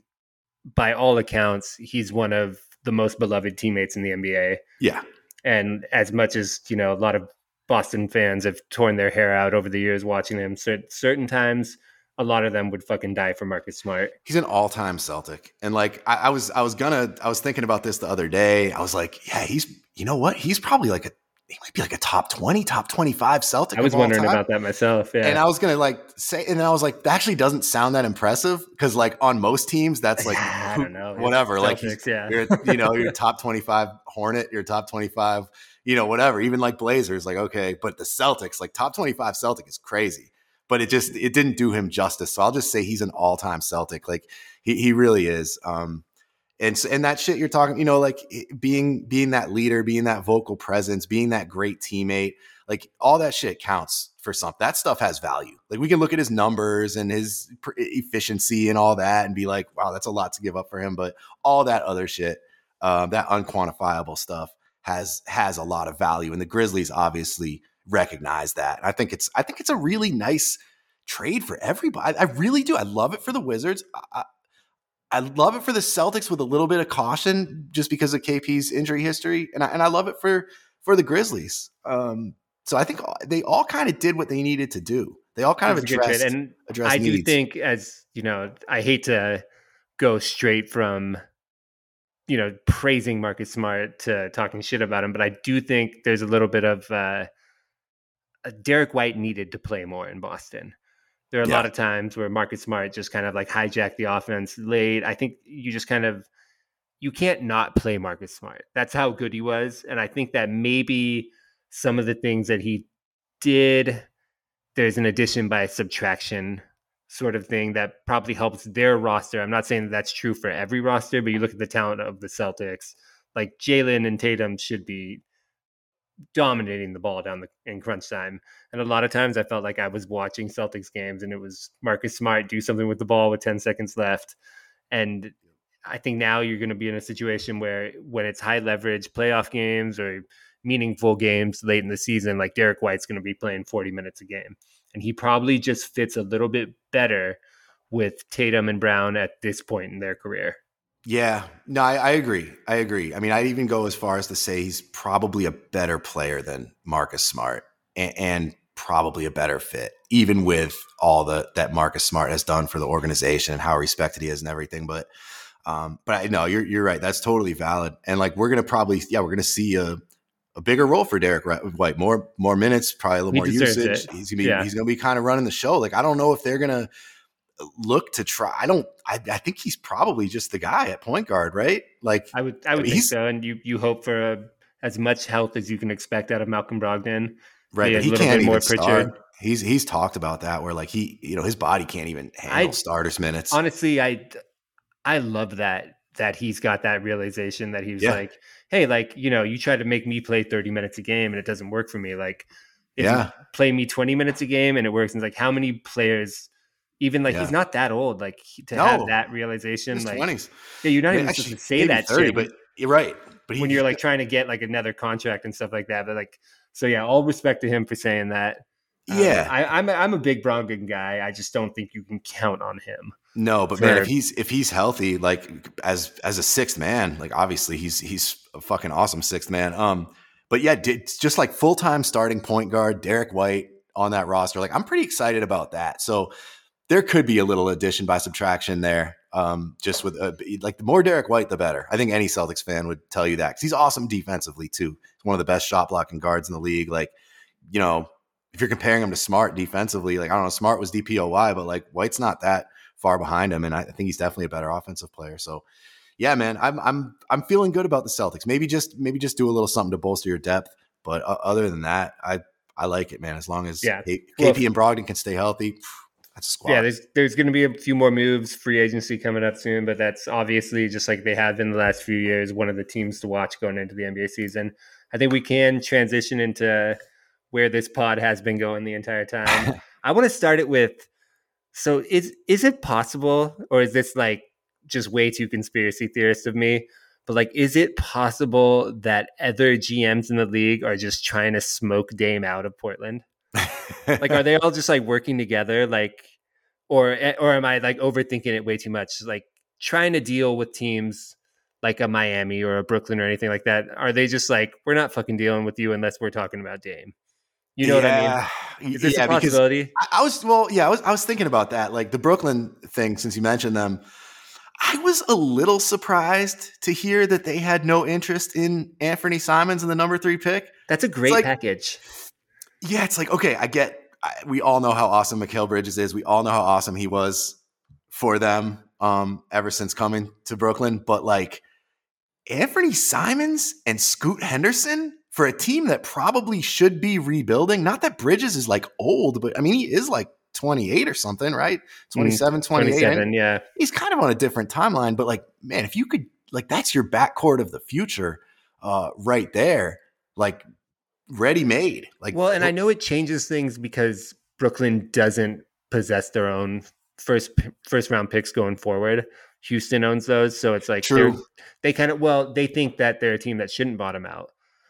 by all accounts, he's one of the most beloved teammates in the N B A. Yeah. And as much as, you know, a lot of Boston fans have torn their hair out over the years watching him, certain times, a lot of them would fucking die for Marcus Smart. He's an all-time Celtic. And like, I, I was, I was gonna, I was thinking about this the other day. I was like, yeah, he's, you know what? He's probably like a, he might be like a top twenty, top twenty-five Celtic. I was wondering about that myself. Yeah. And I was going to like say, and then I was like, that actually doesn't sound that impressive. Cause like on most teams, that's like, I don't know, whatever. Celtics, like, he's, yeah. you're, you know, you're top twenty-five Hornet, you're top twenty-five, you know, whatever, even like Blazers, like, okay. But the Celtics, like top twenty-five Celtic is crazy, but it just, it didn't do him justice. So I'll just say he's an all time Celtic. Like he, he really is. Um, And and that shit you're talking, you know, like being being that leader, being that vocal presence, being that great teammate, like all that shit counts for something. That stuff has value. Like we can look at his numbers and his efficiency and all that and be like, wow, that's a lot to give up for him. But all that other shit, uh, that unquantifiable stuff has has a lot of value. And the Grizzlies obviously recognize that. And I think it's I think it's a really nice trade for everybody. I, I really do. I love it for the Wizards. I, I love it for the Celtics with a little bit of caution just because of K P's injury history. And I, and I love it for, for the Grizzlies. Um, so I think they all kind of did what they needed to do. They all kind of addressed, and addressed I needs. do think, as you know, I hate to go straight from, you know, praising Marcus Smart to talking shit about him, but I do think there's a little bit of uh, Derek White needed to play more in Boston. There are a yeah. lot of times where Marcus Smart just kind of like hijacked the offense late. I think you just kind of, you can't not play Marcus Smart. That's how good he was. And I think that maybe some of the things that he did, there's an addition by subtraction sort of thing that probably helps their roster. I'm not saying that that's true for every roster, but you look at the talent of the Celtics, like Jalen and Tatum should be dominating the ball down the in crunch time. And a lot of times I felt like I was watching Celtics games and it was Marcus Smart do something with the ball with ten seconds left. And I think now you're going to be in a situation where when it's high leverage playoff games or meaningful games late in the season, like Derek White's going to be playing forty minutes a game. And he probably just fits a little bit better with Tatum and Brown at this point in their career. Yeah, no, I, I agree. I agree. I mean, I'd even go as far as to say he's probably a better player than Marcus Smart and, and probably a better fit, even with all the that Marcus Smart has done for the organization and how respected he is and everything. But, um, but I know you're you're right. That's totally valid. And like we're gonna probably, yeah, we're gonna see a a bigger role for Derek White, more more minutes, probably a little he more usage. It. He's gonna be yeah. he's gonna be kind of running the show. Like I don't know if they're gonna look to try. I don't. I, I think he's probably just the guy at point guard, right? Like I would. I would I mean, think so. And you you hope for a, as much health as you can expect out of Malcolm Brogdon, right? But he can't even more start. He's he's talked about that where like he you know his body can't even handle I, starters minutes. Honestly, I I love that that he's got that realization that he was yeah. like, hey, like you know, you try to make me play thirty minutes a game and it doesn't work for me. Like, if yeah, you play me twenty minutes a game and it works. And it's like how many players. Even like yeah. he's not that old, like to no, have that realization, his like twenties. Yeah, you're not I mean, even actually, supposed to say that thirty, shit. But you're right. But when he, you're like trying to get like another contract and stuff like that, but like so, yeah, all respect to him for saying that. Yeah, um, I, I'm a, I'm a big Brogdon guy. I just don't think you can count on him. No, but for, man, if he's if he's healthy, like as as a sixth man, like obviously he's he's a fucking awesome sixth man. Um, but yeah, it's just like full time starting point guard Derek White on that roster. Like I'm pretty excited about that. So. There could be a little addition by subtraction there. Um, just with uh, like the more Derek White, the better. I think any Celtics fan would tell you that because he's awesome defensively too. He's one of the best shot blocking guards in the league. Like, you know, if you're comparing him to Smart defensively, like I don't know, Smart was D P O Y, but like White's not that far behind him, and I think he's definitely a better offensive player. So, yeah, man, I'm I'm I'm feeling good about the Celtics. Maybe just maybe just do a little something to bolster your depth, but uh, other than that, I I like it, man. As long as yeah. K P well, and Brogdon can stay healthy. that's a squad. Yeah, there's there's going to be a few more moves, free agency coming up soon, but that's obviously just like they have in the last few years, one of the teams to watch going into the N B A season. I think we can transition into where this pod has been going the entire time. I want to start it with, so is is it possible, or is this like just way too conspiracy theorist of me? But like, is it possible that other G Ms in the league are just trying to smoke Dame out of Portland? Like, are they all just like working together? Like, or or am I like overthinking it way too much? Like trying to deal with teams like a Miami or a Brooklyn or anything like that. Are they just like, we're not fucking dealing with you unless we're talking about Dame? You know yeah, what I mean? Is this yeah, a possibility? Because I, I was well, yeah, I was I was thinking about that, like the Brooklyn thing. Since you mentioned them, I was a little surprised to hear that they had no interest in Anthony Simons and the number three pick. That's a great like, package. Yeah, it's like, okay, I get, I, we all know how awesome Mikal Bridges is. We all know how awesome he was for them um, ever since coming to Brooklyn. But like Anthony Simons and Scoot Henderson for a team that probably should be rebuilding. Not that Bridges is like old, but I mean, he is like twenty-eight or something, right? twenty-seven, twenty-eight. twenty-seven, yeah. He's kind of on a different timeline, but like, man, if you could, like, that's your backcourt of the future uh, right there. Like, ready-made. Like, well, and I know it changes things because Brooklyn doesn't possess their own first first round picks going forward. Houston owns those, so it's like true. They kind of well, they think that they're a team that shouldn't bottom out.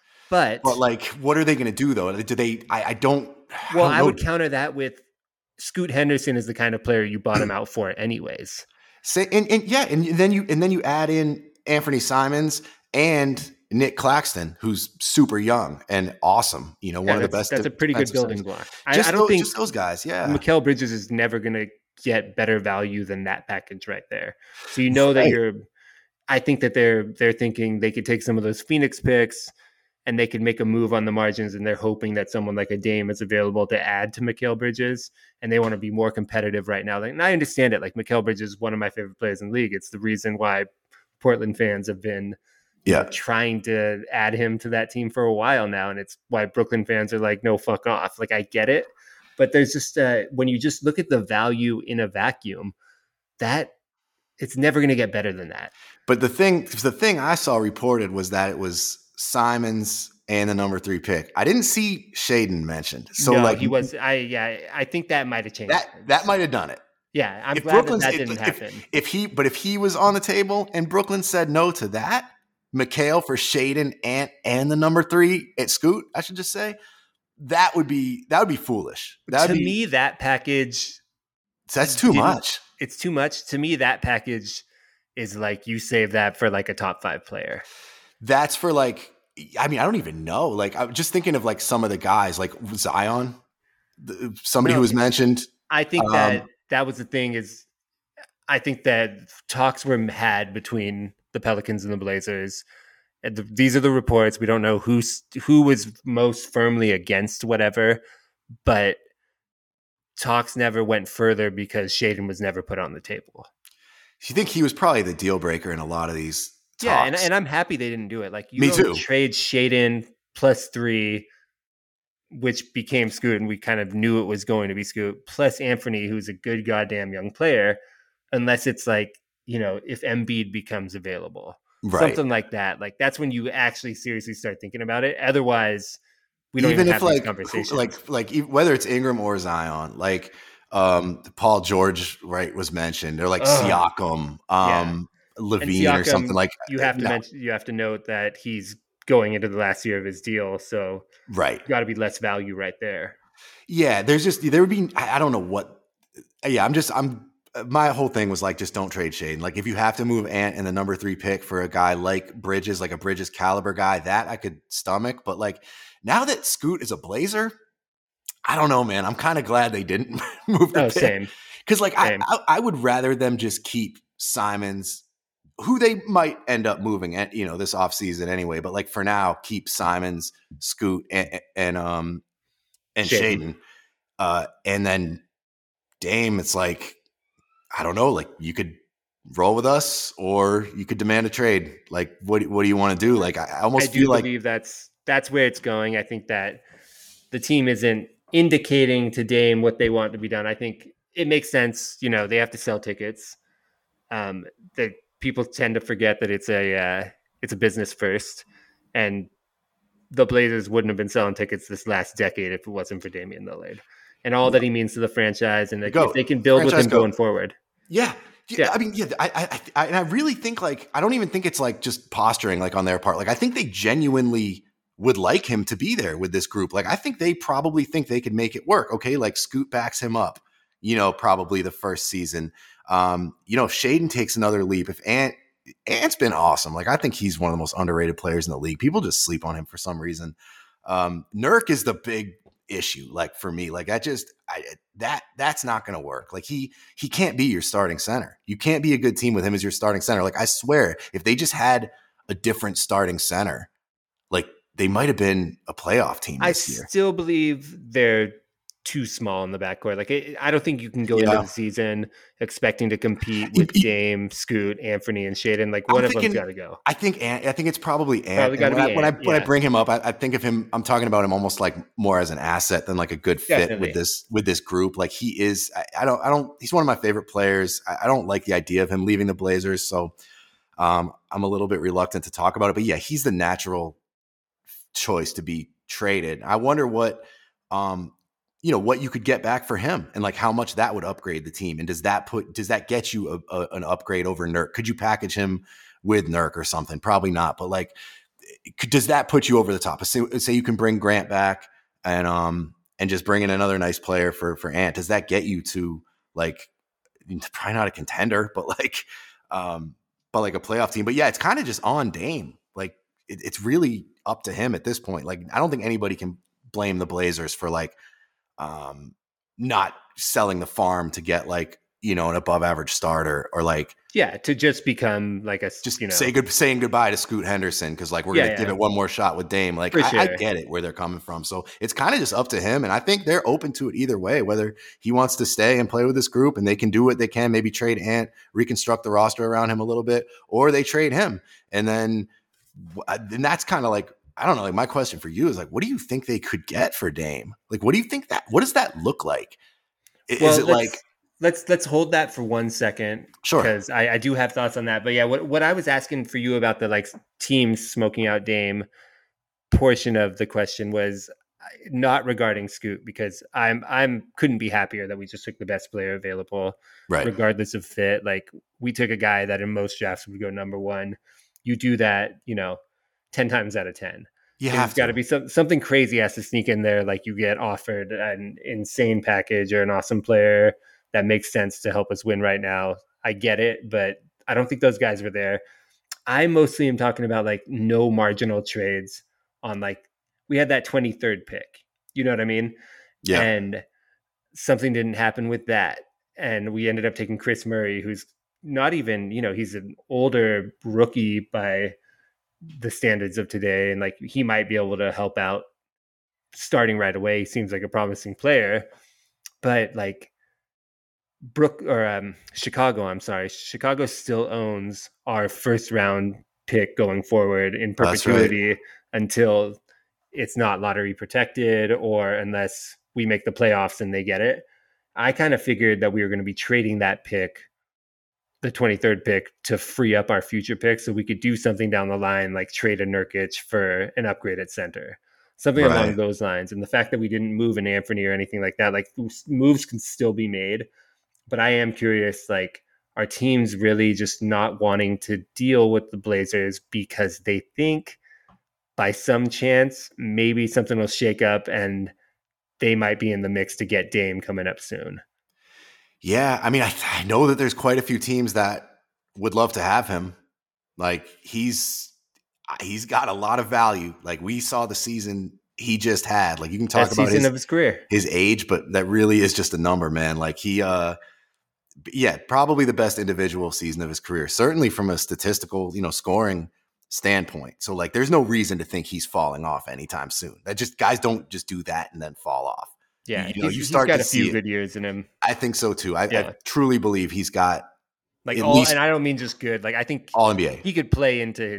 But but like, what are they going to do though? Do they? I, I don't. Well, I, don't I would counter that with Scoot Henderson is the kind of player you bottom out for, anyways. Say, and, and yeah, and then you and then you add in Anthony Simons and Nick Claxton, who's super young and awesome. You know, one yeah, of the best. That's a pretty good building centers. block. I, just I don't those, think just those guys. Yeah, Mikal Bridges is never going to get better value than that package right there. So you know that right. you're. I think that they're they're thinking they could take some of those Phoenix picks and they could make a move on the margins, and they're hoping that someone like a Dame is available to add to Mikal Bridges, and they want to be more competitive right now. Like, and I understand it. Like Mikal Bridges is one of my favorite players in the league. It's the reason why Portland fans have been yeah. you know, trying to add him to that team for a while now, and it's why Brooklyn fans are like, no, fuck off. Like, I get it, but there's just uh, when you just look at the value in a vacuum, that it's never going to get better than that. But the thing, the thing I saw reported was that it was Simons and the number three pick. I didn't see Shaden mentioned. So no, like he was, I, yeah, I think that might've changed. That, things. that might've done it. Yeah. I'm if glad Brooklyn's, that, that didn't if, happen. If, if he, but if he was on the table and Brooklyn said no to that, Mikal for Shaden and, and the number three at Scoot, I should just say, that would be, that would be foolish. That to be, me, that package. That's too much. It's too much. To me, that package is like, you save that for like a top five player. That's for like, I mean, I don't even know. Like, I'm just thinking of like some of the guys, like Zion, somebody no, who was mentioned. I think um, that that was the thing is, I think that talks were had between the Pelicans and the Blazers. And the, these are the reports. We don't know who's, who was most firmly against whatever, but talks never went further because Shaden was never put on the table. You think he was probably the deal breaker in a lot of these talks? Yeah, and, and I'm happy they didn't do it. Like, you Me don't too. trade Shaden plus three, which became Scoot, and we kind of knew it was going to be Scoot, plus Anthony, who's a good goddamn young player, unless it's like, you know, if Embiid becomes available. Right. Something like that. Like, that's when you actually seriously start thinking about it. Otherwise, we don't even, even have if, these like, conversations. Like, like whether it's Ingram or Zion, like um, Paul George, right, was mentioned, or like Ugh. Siakam, um, yeah. Levine, Siakam, or something like that. You have to no. mention, you have to note that he's going into the last year of his deal, so right, got to be less value right there. Yeah, there's just there would be. I, I don't know what. Yeah, I'm just I'm. My whole thing was like, just don't trade Shaden. Like, if you have to move Ant and the number three pick for a guy like Bridges, like a Bridges caliber guy, that I could stomach. But like, now that Scoot is a Blazer, I don't know, man. I'm kind of glad they didn't move the oh, pick. Same. Because like, same. I, I I would rather them just keep Simons, who they might end up moving at, you know, this offseason anyway. But like, for now, keep Simons, Scoot, and, and um and Shaden. Shaden. Uh, and then Dame, it's like, I don't know, like, you could roll with us or you could demand a trade. Like, what what do you want to do? Like, I almost I feel do like believe that's that's where it's going. I think that the team isn't indicating to Dame what they want to be done. I think it makes sense. You know, they have to sell tickets. Um, the people tend to forget that it's a uh, it's a business first, and the Blazers wouldn't have been selling tickets this last decade if it wasn't for Damian Lillard and all No. that he means to the franchise, and like, Go. if they can build Franchise with him go. going forward. Yeah. Yeah. I mean, yeah, I, I, I, and I really think like, I don't even think it's like just posturing like on their part. Like, I think they genuinely would like him to be there with this group. Like, I think they probably think they could make it work. Okay. Like Scoot backs him up, you know, probably the first season. Um, you know, if Shaedon takes another leap, if Ant, Ant's been awesome. Like, I think he's one of the most underrated players in the league. People just sleep on him for some reason. Um, Nurk is the big issue. Like for me, like I just, I, that, that's not going to work. Like he, he can't be your starting center. You can't be a good team with him as your starting center. Like I swear, if they just had a different starting center, like they might've been a playoff team this I year. still believe they're too small in the backcourt. Like it, I don't think you can go Yeah. into the season expecting to compete with Dame, Scoot, Anthony, and Shaedon. Like one I'm of thinking, them's got to go. I think Ant, I think it's probably Ant. Probably gotta when, be I, when, I, Ant, when I yeah. bring him up, I, I think of him. I'm talking about him almost like more as an asset than like a good fit Definitely. with this with this group. Like he is. I, I don't. I don't. He's one of my favorite players. I, I don't like the idea of him leaving the Blazers. So um, I'm a little bit reluctant to talk about it. But yeah, he's the natural choice to be traded. I wonder what. Um, you know, what you could get back for him and like how much that would upgrade the team. And does that put, does that get you a, a, an upgrade over Nurk? Could you package him with Nurk or something? Probably not, but like, could, does that put you over the top? Say, say you can bring Grant back and, um, and just bring in another nice player for, for Ant. Does that get you to like, probably not a contender, but like, um, but like a playoff team, but yeah, it's kind of just on Dame. Like it, it's really up to him at this point. Like, I don't think anybody can blame the Blazers for like, um, not selling the farm to get like, you know, an above average starter or like, yeah, to just become like a, just you know, say good, saying goodbye to Scoot Henderson. Cause like, we're Yeah, going to yeah. give it one more shot with Dame. Like For I, I sure. get it where they're coming from. So it's kind of just up to him. And I think they're open to it either way, whether he wants to stay and play with this group and they can do what they can, maybe trade Ant, reconstruct the roster around him a little bit, or they trade him. And then, and that's kind of like, I don't know. Like my question for you is like, what do you think they could get for Dame? Like, what do you think that, what does that look like? Is Well, it let's- like, Let's let's hold that for one second, Sure. because I, I do have thoughts on that. But yeah, what what I was asking for you about the like teams smoking out Dame portion of the question was not regarding Scoot, because I'm I'm couldn't be happier that we just took the best player available, right. regardless of fit. Like we took a guy that in most drafts would go number one. You do that, you know, ten times out of ten. You There's have got to to be some, something crazy has to sneak in there. Like you get offered an insane package or an awesome player that makes sense to help us win right now. I get it, but I don't think those guys were there. I mostly am talking about like no marginal trades on like, we had that twenty-third pick. You know what I mean? Yeah. And something didn't happen with that. And we ended up taking Chris Murray, who's not even, you know, he's an older rookie by the standards of today. And like, he might be able to help out starting right away. He seems like a promising player, but like, Brook or um, Chicago, I'm sorry. Chicago still owns our first round pick going forward in That's perpetuity right. until it's not lottery protected or unless we make the playoffs and they get it. I kind of figured that we were going to be trading that pick, the twenty-third pick, to free up our future picks so we could do something down the line, like trade a Nurkic for an upgraded center. Something Right. along those lines. And the fact that we didn't move an Anthony or anything like that, like moves can still be made. But I am curious, like, are teams really just not wanting to deal with the Blazers because they think by some chance maybe something will shake up and they might be in the mix to get Dame coming up soon? Yeah. I mean, I, I know that there's quite a few teams that would love to have him. Like he's, he's got a lot of value. Like we saw the season he just had. Like you can talk Best about season his, of his career. his age, but that really is just a number, man. Like he, uh, yeah, probably the best individual season of his career, certainly from a statistical, you know, scoring standpoint. So like, there's no reason to think he's falling off anytime soon. That just guys don't just do that and then fall off. Yeah, you know, he's, you he's start got to a few see it. good years in him. I think so too. I, Yeah. I truly believe he's got Like at all, least and I don't mean just good. Like I think all N B A. he could play into his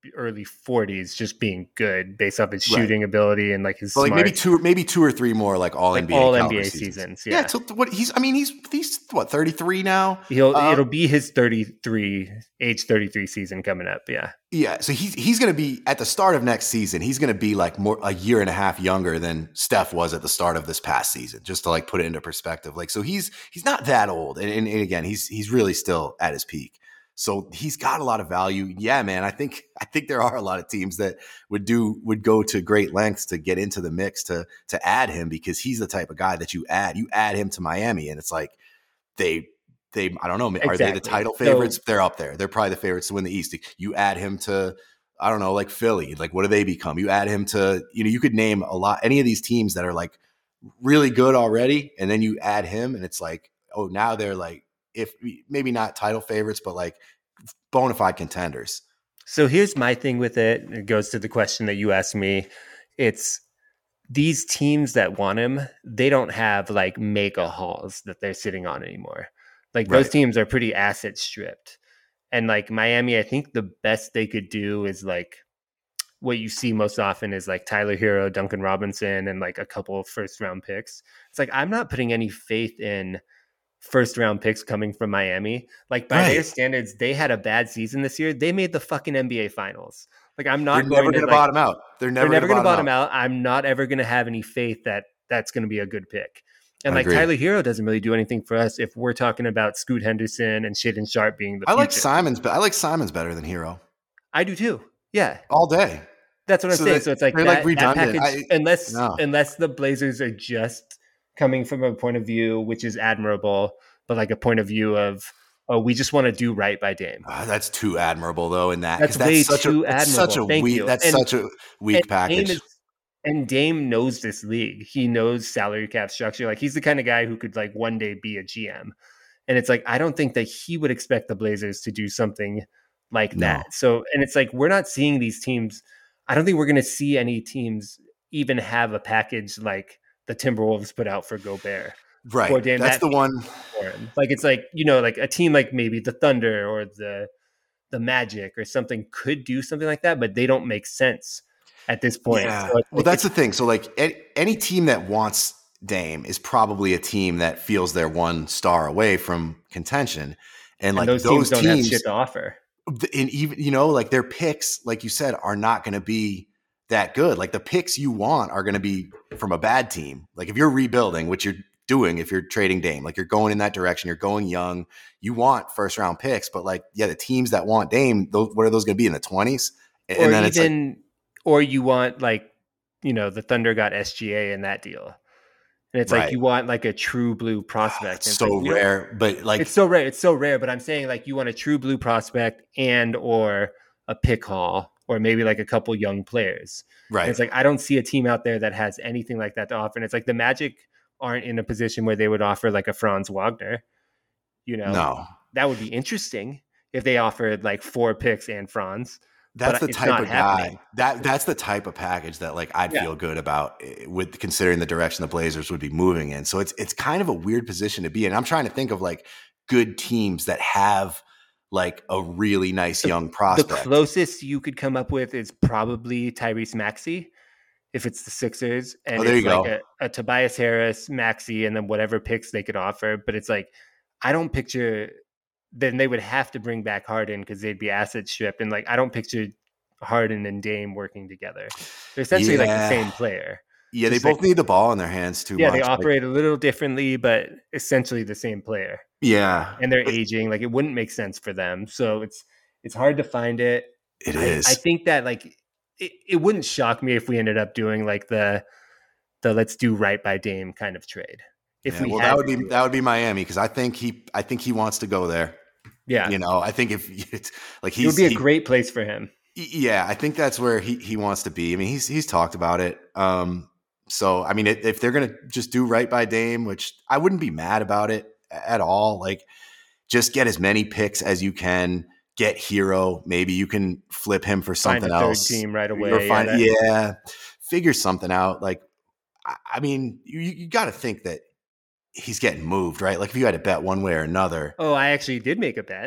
early forties, just being good based off his Right. shooting ability and like his But like smart, maybe two, maybe two or three more like all like N B A all caliber N B A seasons. seasons. Yeah. Yeah. So what he's, I mean, he's he's what thirty-three now. He'll Uh, it'll be his thirty-three age thirty-three season coming up. Yeah. Yeah. So he's he's going to be at the start of next season. He's going to be like more a year and a half younger than Steph was at the start of this past season. Just to like put it into perspective. Like so he's he's not that old, and, and, and again he's he's really still at his peak. So he's got a lot of value. Yeah, man. I think I think there are a lot of teams that would do would go to great lengths to get into the mix to to add him because he's the type of guy that you add. You add him to Miami, and it's like they they I don't know. Are Exactly. they the title favorites? So, They're up there. They're probably the favorites to win the East. You add him to I don't know, like Philly. Like what do they become? You add him to you know you could name a lot any of these teams that are like really good already, and then you add him, and it's like oh now they're like. If maybe not title favorites, but like bona fide contenders. So here's my thing with it. It goes to the question that you asked me. It's these teams that want him, they don't have like mega hauls that they're sitting on anymore. Like those Right. teams are pretty asset stripped. And like Miami, I think the best they could do is like what you see most often is like Tyler Hero, Duncan Robinson, and like a couple of first round picks. It's like I'm not putting any faith in first round picks coming from Miami. Like by Right. their standards, they had a bad season this year. They made the fucking N B A finals. Like I'm not They're never going to going to like, bottom out. They're never, they're never going to bottom out. out. I'm not ever going to have any faith that that's going to be a good pick. And I like agree. Tyler Hero doesn't really do anything for us if we're talking about Scoot Henderson and Shaedon Sharp being the I future. like Simons, but I like Simons better than Hero I do too. Yeah. all day. That's what I'm So saying. that- So it's like they're, that, like, redundant. that package, I- unless no. unless the Blazers are just coming from a point of view, which is admirable, but like a point of view of, oh, we just want to do right by Dame. Uh, that's too admirable though. In that, That's 'cause way such too a, that's admirable. Such a Thank weak. you. That's And- such a weak and package. Dame is, and Dame knows this league. He knows salary cap structure. Like he's the kind of guy who could like one day be a G M. And it's like, I don't think that he would expect the Blazers to do something like No. that. So, and it's like, we're not seeing these teams. I don't think we're going to see any teams even have a package like the Timberwolves put out for Gobert. right. Or Dame, That's that the one. for him. Like, it's like, you know, like a team like maybe the Thunder or the, the Magic or something could do something like that, but they don't make sense at this point. Yeah. So it's well, like, that's the thing. So like any, any team that wants Dame is probably a team that feels they're one star away from contention. And, and like those, those, teams don't teams, have shit to offer. and even you know like their picks like you said are not going to be that good. Like the picks you want are going to be from a bad team. Like if you're rebuilding, which you're doing, if you're trading Dame, like you're going in that direction, you're going young, you want first round picks, but like yeah the teams that want Dame, those, what are those going to be in the twenties? And Or then it's like, even, or you want like, you know, the Thunder got S G A in that deal. And it's Right. like, you want like a true blue prospect. it's And so like, you know, rare, but like it's so rare. It's so rare, but I'm saying like you want a true blue prospect and, or a pick haul, or maybe like a couple young players. And right. it's like, I don't see a team out there that has anything like that to offer. And it's like the Magic aren't in a position where they would offer like a Franz Wagner, you know, No, that would be interesting if they offered like four picks and Franz. that's but the it's type not of happening. guy that that's the type of package that like I'd Yeah. feel good about eh, with considering the direction the Blazers would be moving in. So it's it's kind of a weird position to be in. I'm trying to think of like good teams that have like a really nice young prospect. The closest you could come up with is probably Tyrese Maxey, if it's the Sixers, and Oh, there it's you like go. a, a Tobias Harris, Maxey, and then whatever picks they could offer. But it's like, I don't picture. Then they would have to bring back Harden because they'd be asset stripped, and like I don't picture Harden and Dame working together. They're essentially like the Yeah. same player. Yeah, they Just both like- need the ball in their hands too Yeah, much. they Like, operate a little differently, but essentially the same player. yeah, And they're aging. Like it wouldn't make sense for them. So it's it's hard to find it. it I, is. I think that like it, it wouldn't shock me if we ended up doing like the the let's do right by Dame kind of trade. If Yeah, we well, had that would to be do it. that would be Miami because I think he I think he wants to go there. yeah, You know, I think if it's like he's it would be a he- great place for him. yeah, I think that's where he he wants to be. I mean, he's he's talked about it. Um, so I mean, if, if they're gonna just do right by Dame, which I wouldn't be mad about it at all, like just get as many picks as you can. Get Hero. Maybe you can flip him for Find something a third else. team right away. Or Yeah, find, that- yeah, figure something out. Like, I, I mean, you you got to think that he's getting moved, right? Like, if you had to bet one way or another, Oh, I actually did make a bet.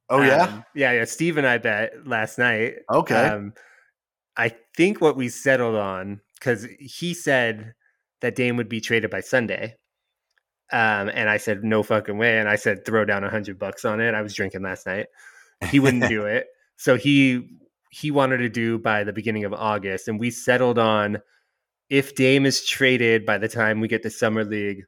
Oh yeah. Um, yeah, yeah. Steve and I bet last night. Okay. Um, I think what we settled on, because he said that Dame would be traded by Sunday. Um, and I said, no fucking way. And I said, throw down a hundred bucks on it. I was drinking last night. He wouldn't do it. So he he wanted to do by the beginning of August. And we settled on, if Dame is traded by the time we get to Summer League,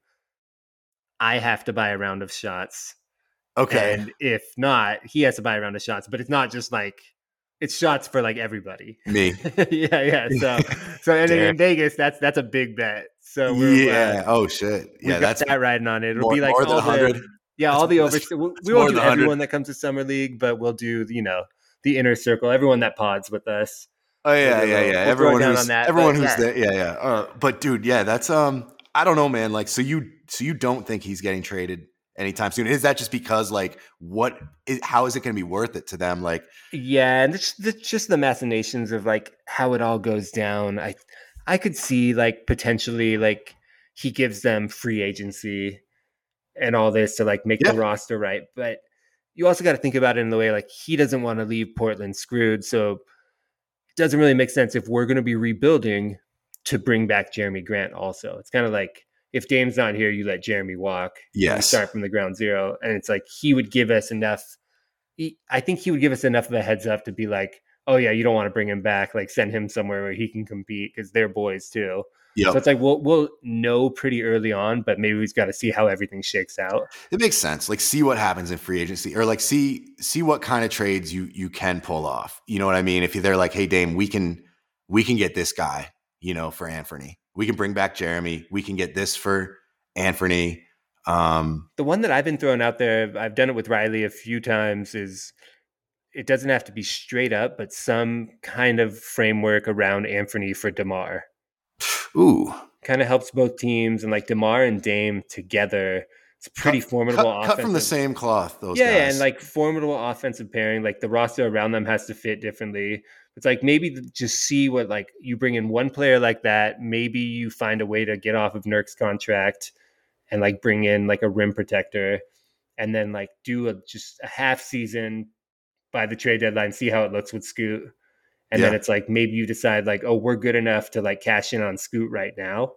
I have to buy a round of shots. Okay. And if not, he has to buy a round of shots. But it's not just like, it's shots for like everybody. Me. yeah, yeah. So so and in, in Vegas, that's that's a big bet. So we're Yeah. uh, Oh shit. we've Yeah, got that's that riding on it. It'll more, be like more than all a hundred. the yeah, That's, all the over. that's, We, that's we more won't do than a hundred. everyone that comes to Summer League, but we'll do, you know, the inner circle, everyone that pods with us. Oh yeah, We'll yeah, little, yeah. we'll everyone down who's on that. everyone but, who's yeah. there. Yeah, yeah. Uh, but dude, yeah, that's um. I don't know, man. Like, so you so you don't think he's getting traded anytime soon? Is that just because like what? Is, how is it going to be worth it to them? Like, Yeah, and it's, it's just the machinations of like how it all goes down. I I could see like potentially like he gives them free agency and all this to like make yeah, the roster right, but you also got to think about it in the way like he doesn't want to leave Portland screwed, so it doesn't really make sense if we're going to be rebuilding to bring back Jeremy Grant. Also, it's kind of like if Dame's not here, you let Jeremy walk. And we yes, start from the ground zero, and it's like he would give us enough. He, I think he would give us enough of a heads up to be like, oh yeah, you don't want to bring him back, like send him somewhere where he can compete because they're boys too. So yep. it's like we'll we'll know pretty early on, but maybe we've got to see how everything shakes out. It makes sense. Like, see what happens in free agency, or like see see what kind of trades you you can pull off. You know what I mean? If they're like, hey, Dame, we can we can get this guy, you know, for Anthony. We can bring back Jeremy. We can get this for Anthony. Um, The one that I've been throwing out there, I've done it with Riley a few times, is it doesn't have to be straight up, but some kind of framework around Anthony for DeMar. ooh, Kind of helps both teams, and like DeMar and Dame together, it's pretty cut, formidable. cut, cut from the same cloth. Those yeah, guys, yeah, and like formidable offensive pairing. Like the roster around them has to fit differently. It's like maybe just see what like you bring in one player like that. Maybe you find a way to get off of Nurk's contract and like bring in like a rim protector, and then like do a just a half season by the trade deadline, see how it looks with Scoot. And yeah, then it's like maybe you decide like, oh, we're good enough to like cash in on Scoot right now,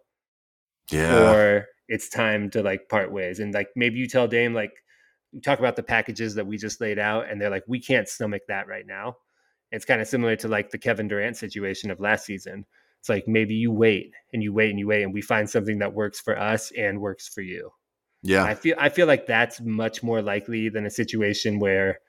yeah, or it's time to like part ways. And like maybe you tell Dame like, you talk about the packages that we just laid out, and they're like, we can't stomach that right now. It's kind of similar to like the Kevin Durant situation of last season. It's like maybe you wait and you wait and you wait, and we find something that works for us and works for you. yeah. I feel I feel like that's much more likely than a situation where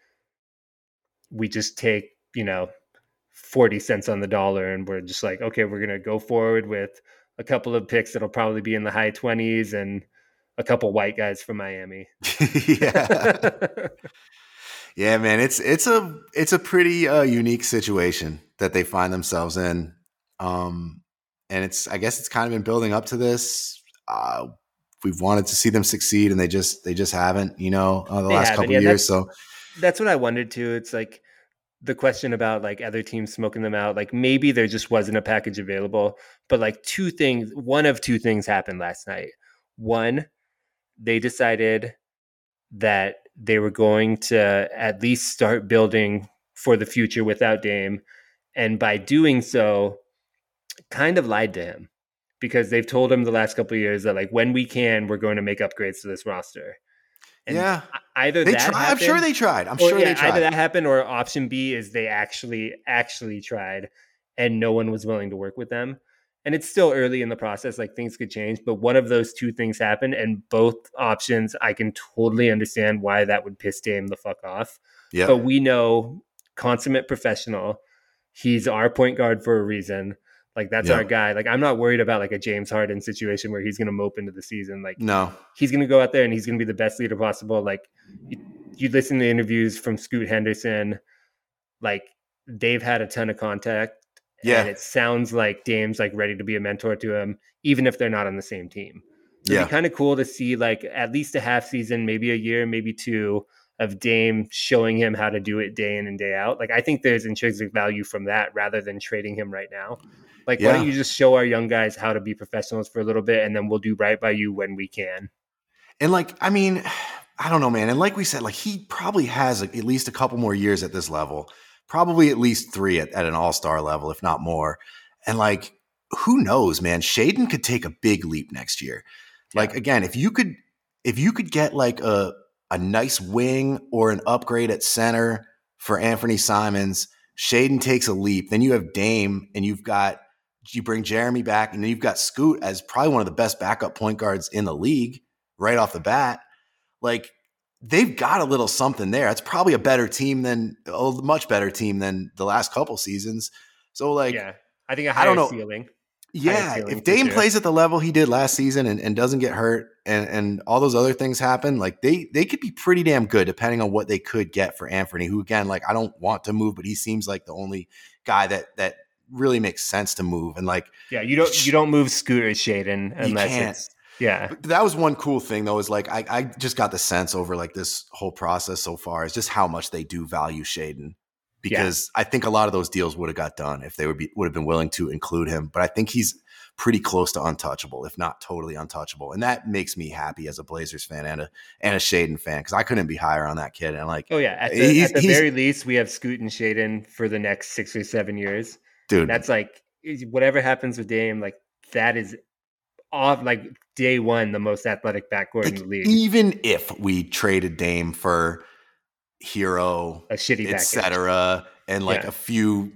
we just take, you know, forty cents on the dollar and we're just like, okay, we're going to go forward with a couple of picks that'll probably be in the high twenties and a couple white guys from Miami. yeah. Yeah, man, it's it's a it's a pretty uh, unique situation that they find themselves in, um, and it's I guess it's kind of been building up to this. Uh, we've wanted to see them succeed, and they just they just haven't, you know, uh, the They last haven't. couple Yeah, of years. that's So that's what I wondered too. It's like the question about like other teams smoking them out. Like maybe there just wasn't a package available, but like two things, one of two things happened last night. One, they decided that they were going to at least start building for the future without Dame. And by doing so, kind of lied to him, because they've told him the last couple of years that like when we can, we're going to make upgrades to this roster. And yeah, either they that tried. I'm happened, sure they tried. I'm or sure yeah, they tried. either that happened, or option B is they actually actually tried and no one was willing to work with them. And it's still early in the process, like things could change, but one of those two things happened, and both options, I can totally understand why that would piss Dame the fuck off. Yep. But we know, consummate professional, he's our point guard for a reason. Like that's Yep. our guy. Like I'm not worried about like a James Harden situation where he's going to mope into the season. Like No. he's going to go out there and he's going to be the best leader possible. Like you, you listen to interviews from Scoot Henderson, like they've had a ton of contact. Yeah. And it sounds like Dame's like ready to be a mentor to him, even if they're not on the same team. So Yeah. it'd be kind of cool to see like at least a half season, maybe a year, maybe two, of Dame showing him how to do it day in and day out. Like I think there's intrinsic value from that rather than trading him right now. Like, Yeah. why don't you just show our young guys how to be professionals for a little bit, and then we'll do right by you when we can. And like, I mean, I don't know, man. And like we said, like he probably has a, at least a couple more years at this level, probably at least three at, at an all-star level, if not more. And like, who knows, man? Shaedon could take a big leap next year. Yeah. Like, again, if you could, if you could get like a, a nice wing or an upgrade at center for Anthony Simons, Shaedon takes a leap. Then you have Dame and you've got, you bring Jeremy back and then you've got Scoot as probably one of the best backup point guards in the league right off the bat. Like, they've got a little something there. It's probably a better team than a much better team than the last couple seasons. So like, yeah, I think a higher I don't know. ceiling. Yeah. Higher ceiling if Dame sure. plays at the level he did last season and, and doesn't get hurt and, and all those other things happen, like they, they could be pretty damn good depending on what they could get for Anthony, who again, like I don't want to move, but he seems like the only guy that, that really makes sense to move. And like, yeah, you don't, you don't move Scooter Shaedon unless can't. it's, yeah. But that was one cool thing though, is like I, I just got the sense over like this whole process so far is just how much they do value Shaedon, because yeah. I think a lot of those deals would have got done if they would be would have been willing to include him. But I think he's pretty close to untouchable, if not totally untouchable. And that makes me happy as a Blazers fan and a and a Shaedon fan, because I couldn't be higher on that kid. And like, oh yeah, at the, at the very least, we have Scoot and Shaedon for the next six or seven years. Dude, that's like whatever happens with Dame, like that is off like day one, the most athletic backcourt like, in the league. Even if we traded Dame for Hero, a shitty, et cetera, and like yeah. a few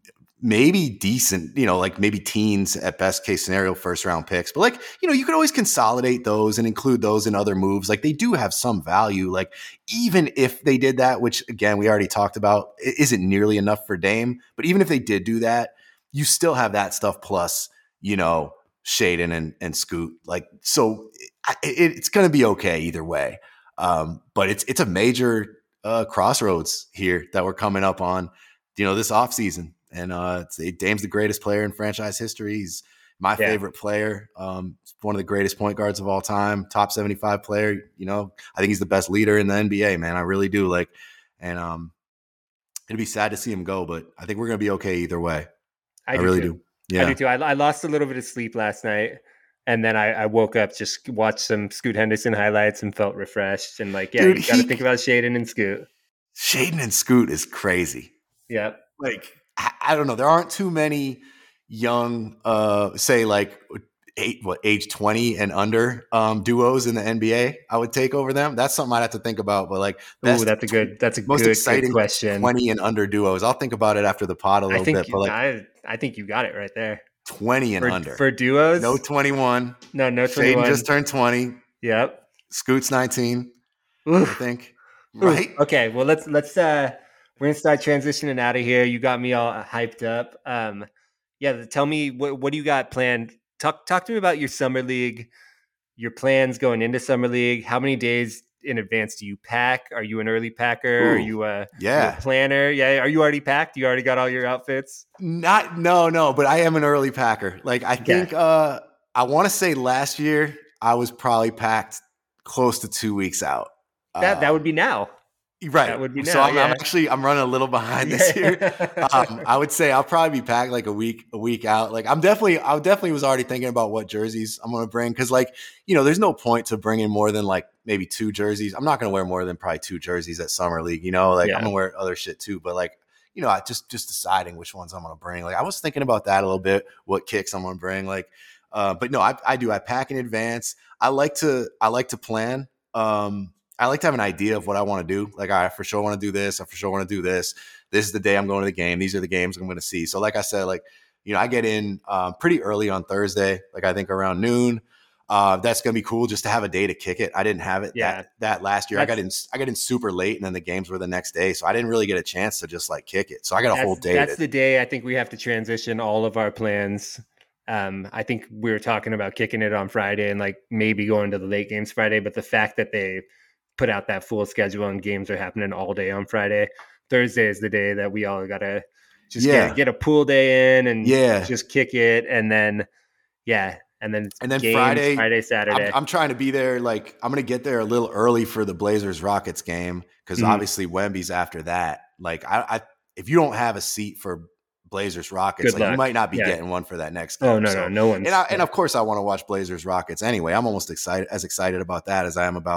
maybe decent, you know, like maybe teens at best case scenario first round picks, but like, you know, you could always consolidate those and include those in other moves. Like they do have some value. Like even if they did that, which again we already talked about, it isn't nearly enough for Dame. But even if they did do that, you still have that stuff plus, you know, Shaedon and, and Scoot. Like, so it, it's going to be okay either way. Um, but it's, it's a major uh, crossroads here that we're coming up on, you know, this offseason. And uh, it's, Dame's the greatest player in franchise history. He's my yeah. favorite player. Um, one of the greatest point guards of all time, top seventy-five player. You know, I think he's the best leader in the N B A, man. I really do. Like, and um, it'd be sad to see him go, but I think we're going to be okay either way. I, I really too. do. Yeah. I do too. I, I lost a little bit of sleep last night, and then I, I woke up, just watched some Scoot Henderson highlights and felt refreshed. And like, yeah, Dude, you got to think about Shaedon and Scoot. Shaedon and Scoot is crazy. Yep. Like, I, I don't know. There aren't too many young, uh, say like eight, what age twenty and under um, duos in the N B A. I would take over them. That's something I'd have to think about. But like, oh, that's a good, that's a most good, exciting good question. twenty and under duos. I'll think about it after the pod a little I think bit. But like, I, I think you got it right there. twenty and for, under for duos. No twenty-one. No, no twenty-one. Shaedon just turned twenty. Yep. Scoot's nineteen. Oof. I think. Right. Oof. Okay. Well, let's let's uh, we're gonna start transitioning out of here. You got me all hyped up. Um, yeah. Tell me what what do you got planned? Talk talk to me about your summer league, your plans going into summer league. How many days in advance do you pack? Are you an early packer? Ooh, are you a, yeah. you a planner? Yeah. Are you already packed? You already got all your outfits? Not, no, no, but I am an early packer. Like I think, yeah. uh, I want to say last year I was probably packed close to two weeks out. That, uh, that would be now. Right. That would be now. So I'm, yeah. I'm actually, I'm running a little behind this year. um, I would say I'll probably be packed like a week, a week out. Like I'm definitely, I definitely was already thinking about what jerseys I'm going to bring. Cause like, you know, there's no point to bringing more than like maybe two jerseys. I'm not going to wear more than probably two jerseys at summer league, you know, like yeah. I'm gonna wear other shit too, but like, you know, I just, just deciding which ones I'm going to bring. Like I was thinking about that a little bit, what kicks I'm going to bring. Like, uh, but no, I, I do, I pack in advance. I like to, I like to plan. Um, I like to have an idea of what I want to do. Like, I for sure want to do this. I for sure want to do this. This is the day I'm going to the game. These are the games I'm going to see. So like I said, like, you know, I get in um, pretty early on Thursday, like I think around noon. Uh, that's going to be cool just to have a day to kick it. I didn't have it yeah. that, that last year. That's, I got in, I got in super late and then the games were the next day. So I didn't really get a chance to just like kick it. So I got a whole day. That's to, the day I think we have to transition all of our plans. Um, I think we were talking about kicking it on Friday and like maybe going to the late games Friday, but the fact that they put out that full schedule and games are happening all day on Friday. Thursday is the day that we all got to just yeah. get, get a pool day in and yeah. just kick it. And then, yeah. And then, and then games, Friday, Friday, Saturday. I'm, I'm trying to be there. Like I'm going to get there a little early for the Blazers Rockets game. Cause mm-hmm. obviously Wemby's after that. Like I, I, if you don't have a seat for Blazers Rockets, like you might not be yeah. getting one for that next game. Oh no, so, no, no one. And, I, and of course I want to watch Blazers Rockets anyway. I'm almost excited, as excited about that as I am about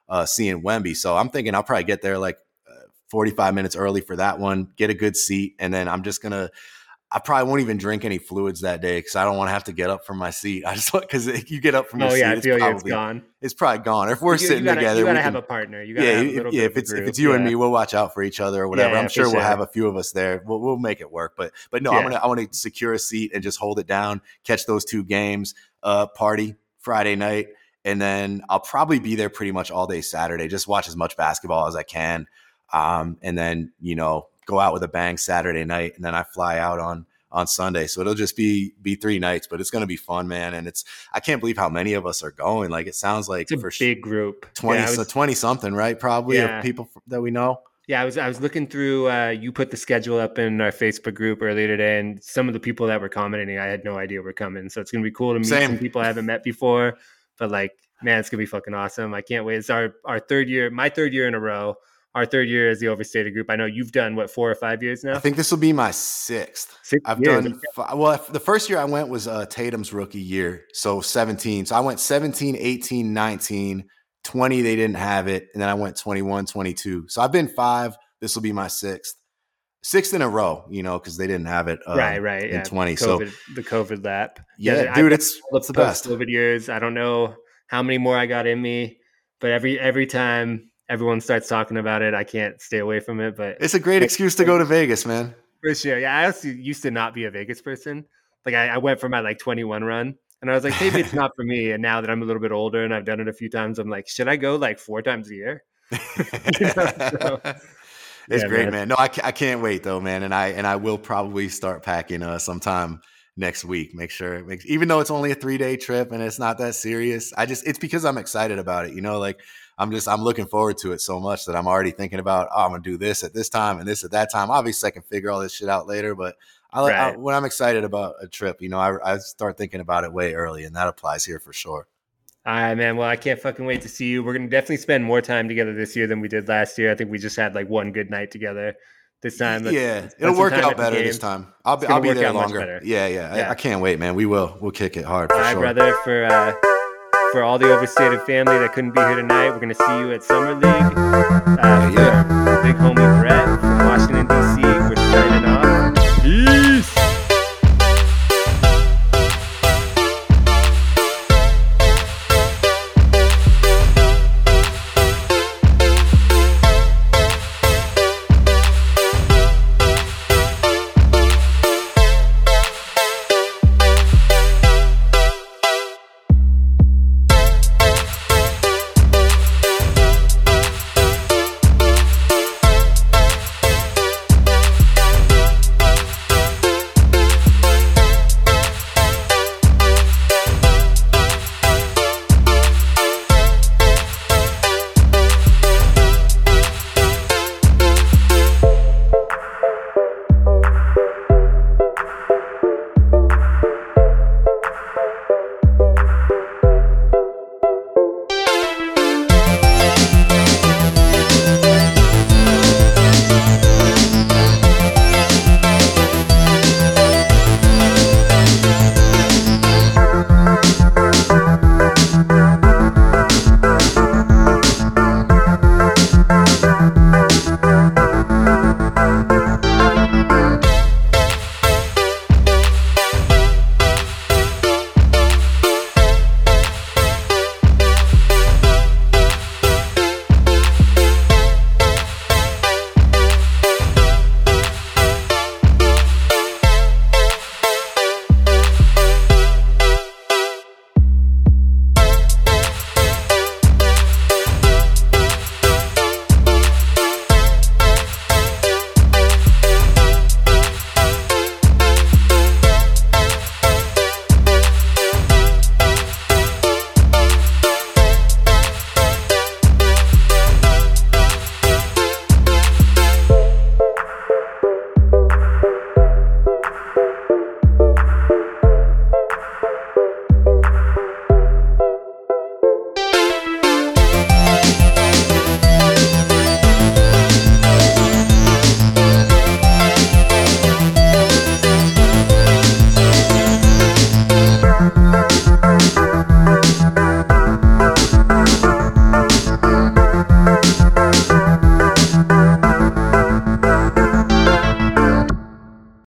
uh, seeing Wemby. So I'm thinking I'll probably get there like uh, forty-five minutes early for that one, get a good seat, and then I'm just gonna. I probably won't even drink any fluids that day because I don't want to have to get up from my seat. I just because you get up from your oh, seat, yeah, I it's feel probably you, it's gone. It's probably gone. Or if we're you, sitting you gotta, together, you gotta we have can, a partner. You gotta yeah, have a if, little yeah. bit If it's of a if group. it's you yeah. and me, we'll watch out for each other or whatever. Yeah, yeah, I'm sure for we'll sure. have a few of us there. We'll we'll make it work. But but no, Yeah. I'm gonna I want to secure a seat and just hold it down, catch those two games, uh, party Friday night, and then I'll probably be there pretty much all day Saturday. Just watch as much basketball as I can, um, and then you know go out with a bang Saturday night, and then I fly out on. on Sunday. So it'll just be be three nights, but it's going to be fun, man. And it's I can't believe how many of us are going. Like it sounds like It's a for big group. twenty yeah, so was, twenty something, right? Probably yeah. of people that we know. Yeah, I was I was looking through uh, you put the schedule up in our Facebook group earlier today, and some of the people that were commenting I had no idea were coming. So it's going to be cool to meet Same. some people I haven't met before. But like, man, it's going to be fucking awesome. I can't wait. It's our our third year, my third year in a row. Our third year as the Overstated group. I know you've done what four or five years now. I think this will be my sixth. Six I've years. done five, well. The first year I went was uh, Tatum's rookie year, so seventeen. So I went seventeen, eighteen, nineteen, twenty. They didn't have it, and then I went twenty-one, twenty-two. So I've been five. This will be my sixth, sixth in a row. You know, because they didn't have it. Um, right, right. In yeah. twenty. COVID, so the COVID lap. Yeah, yeah dude, it's, it's the best. COVID years. I don't know how many more I got in me, but every every time. Everyone starts talking about it. I can't stay away from it, but it's a great excuse to go to Vegas, man. For sure. Yeah, I also used to not be a Vegas person. Like I, I went for my like twenty-one run, and I was like, maybe it's not for me. And now that I'm a little bit older and I've done it a few times, I'm like, should I go like four times a year? you know, so, it's yeah, great, man. man. No, I, I can't wait though, man. And I and I will probably start packing uh, sometime next week. Make sure it makes, even though it's only a three day trip and it's not that serious. I just it's because I'm excited about it. You know, like. I'm just, I'm looking forward to it so much that I'm already thinking about, oh, I'm going to do this at this time and this at that time. Obviously, I can figure all this shit out later, but I, right. I, when I'm excited about a trip, you know, I, I start thinking about it way early, and that applies here for sure. All right, man. Well, I can't fucking wait to see you. We're going to definitely spend more time together this year than we did last year. I think we just had like one good night together this time. Let's, yeah, let's it'll work out better this time. I'll be, I'll be there longer. Yeah, yeah, yeah. I, I can't wait, man. We will. We'll kick it hard for all right, sure. brother, for, uh, For all the Overstated family that couldn't be here tonight, we're going to see you at Summer League. Uh, yeah, yeah.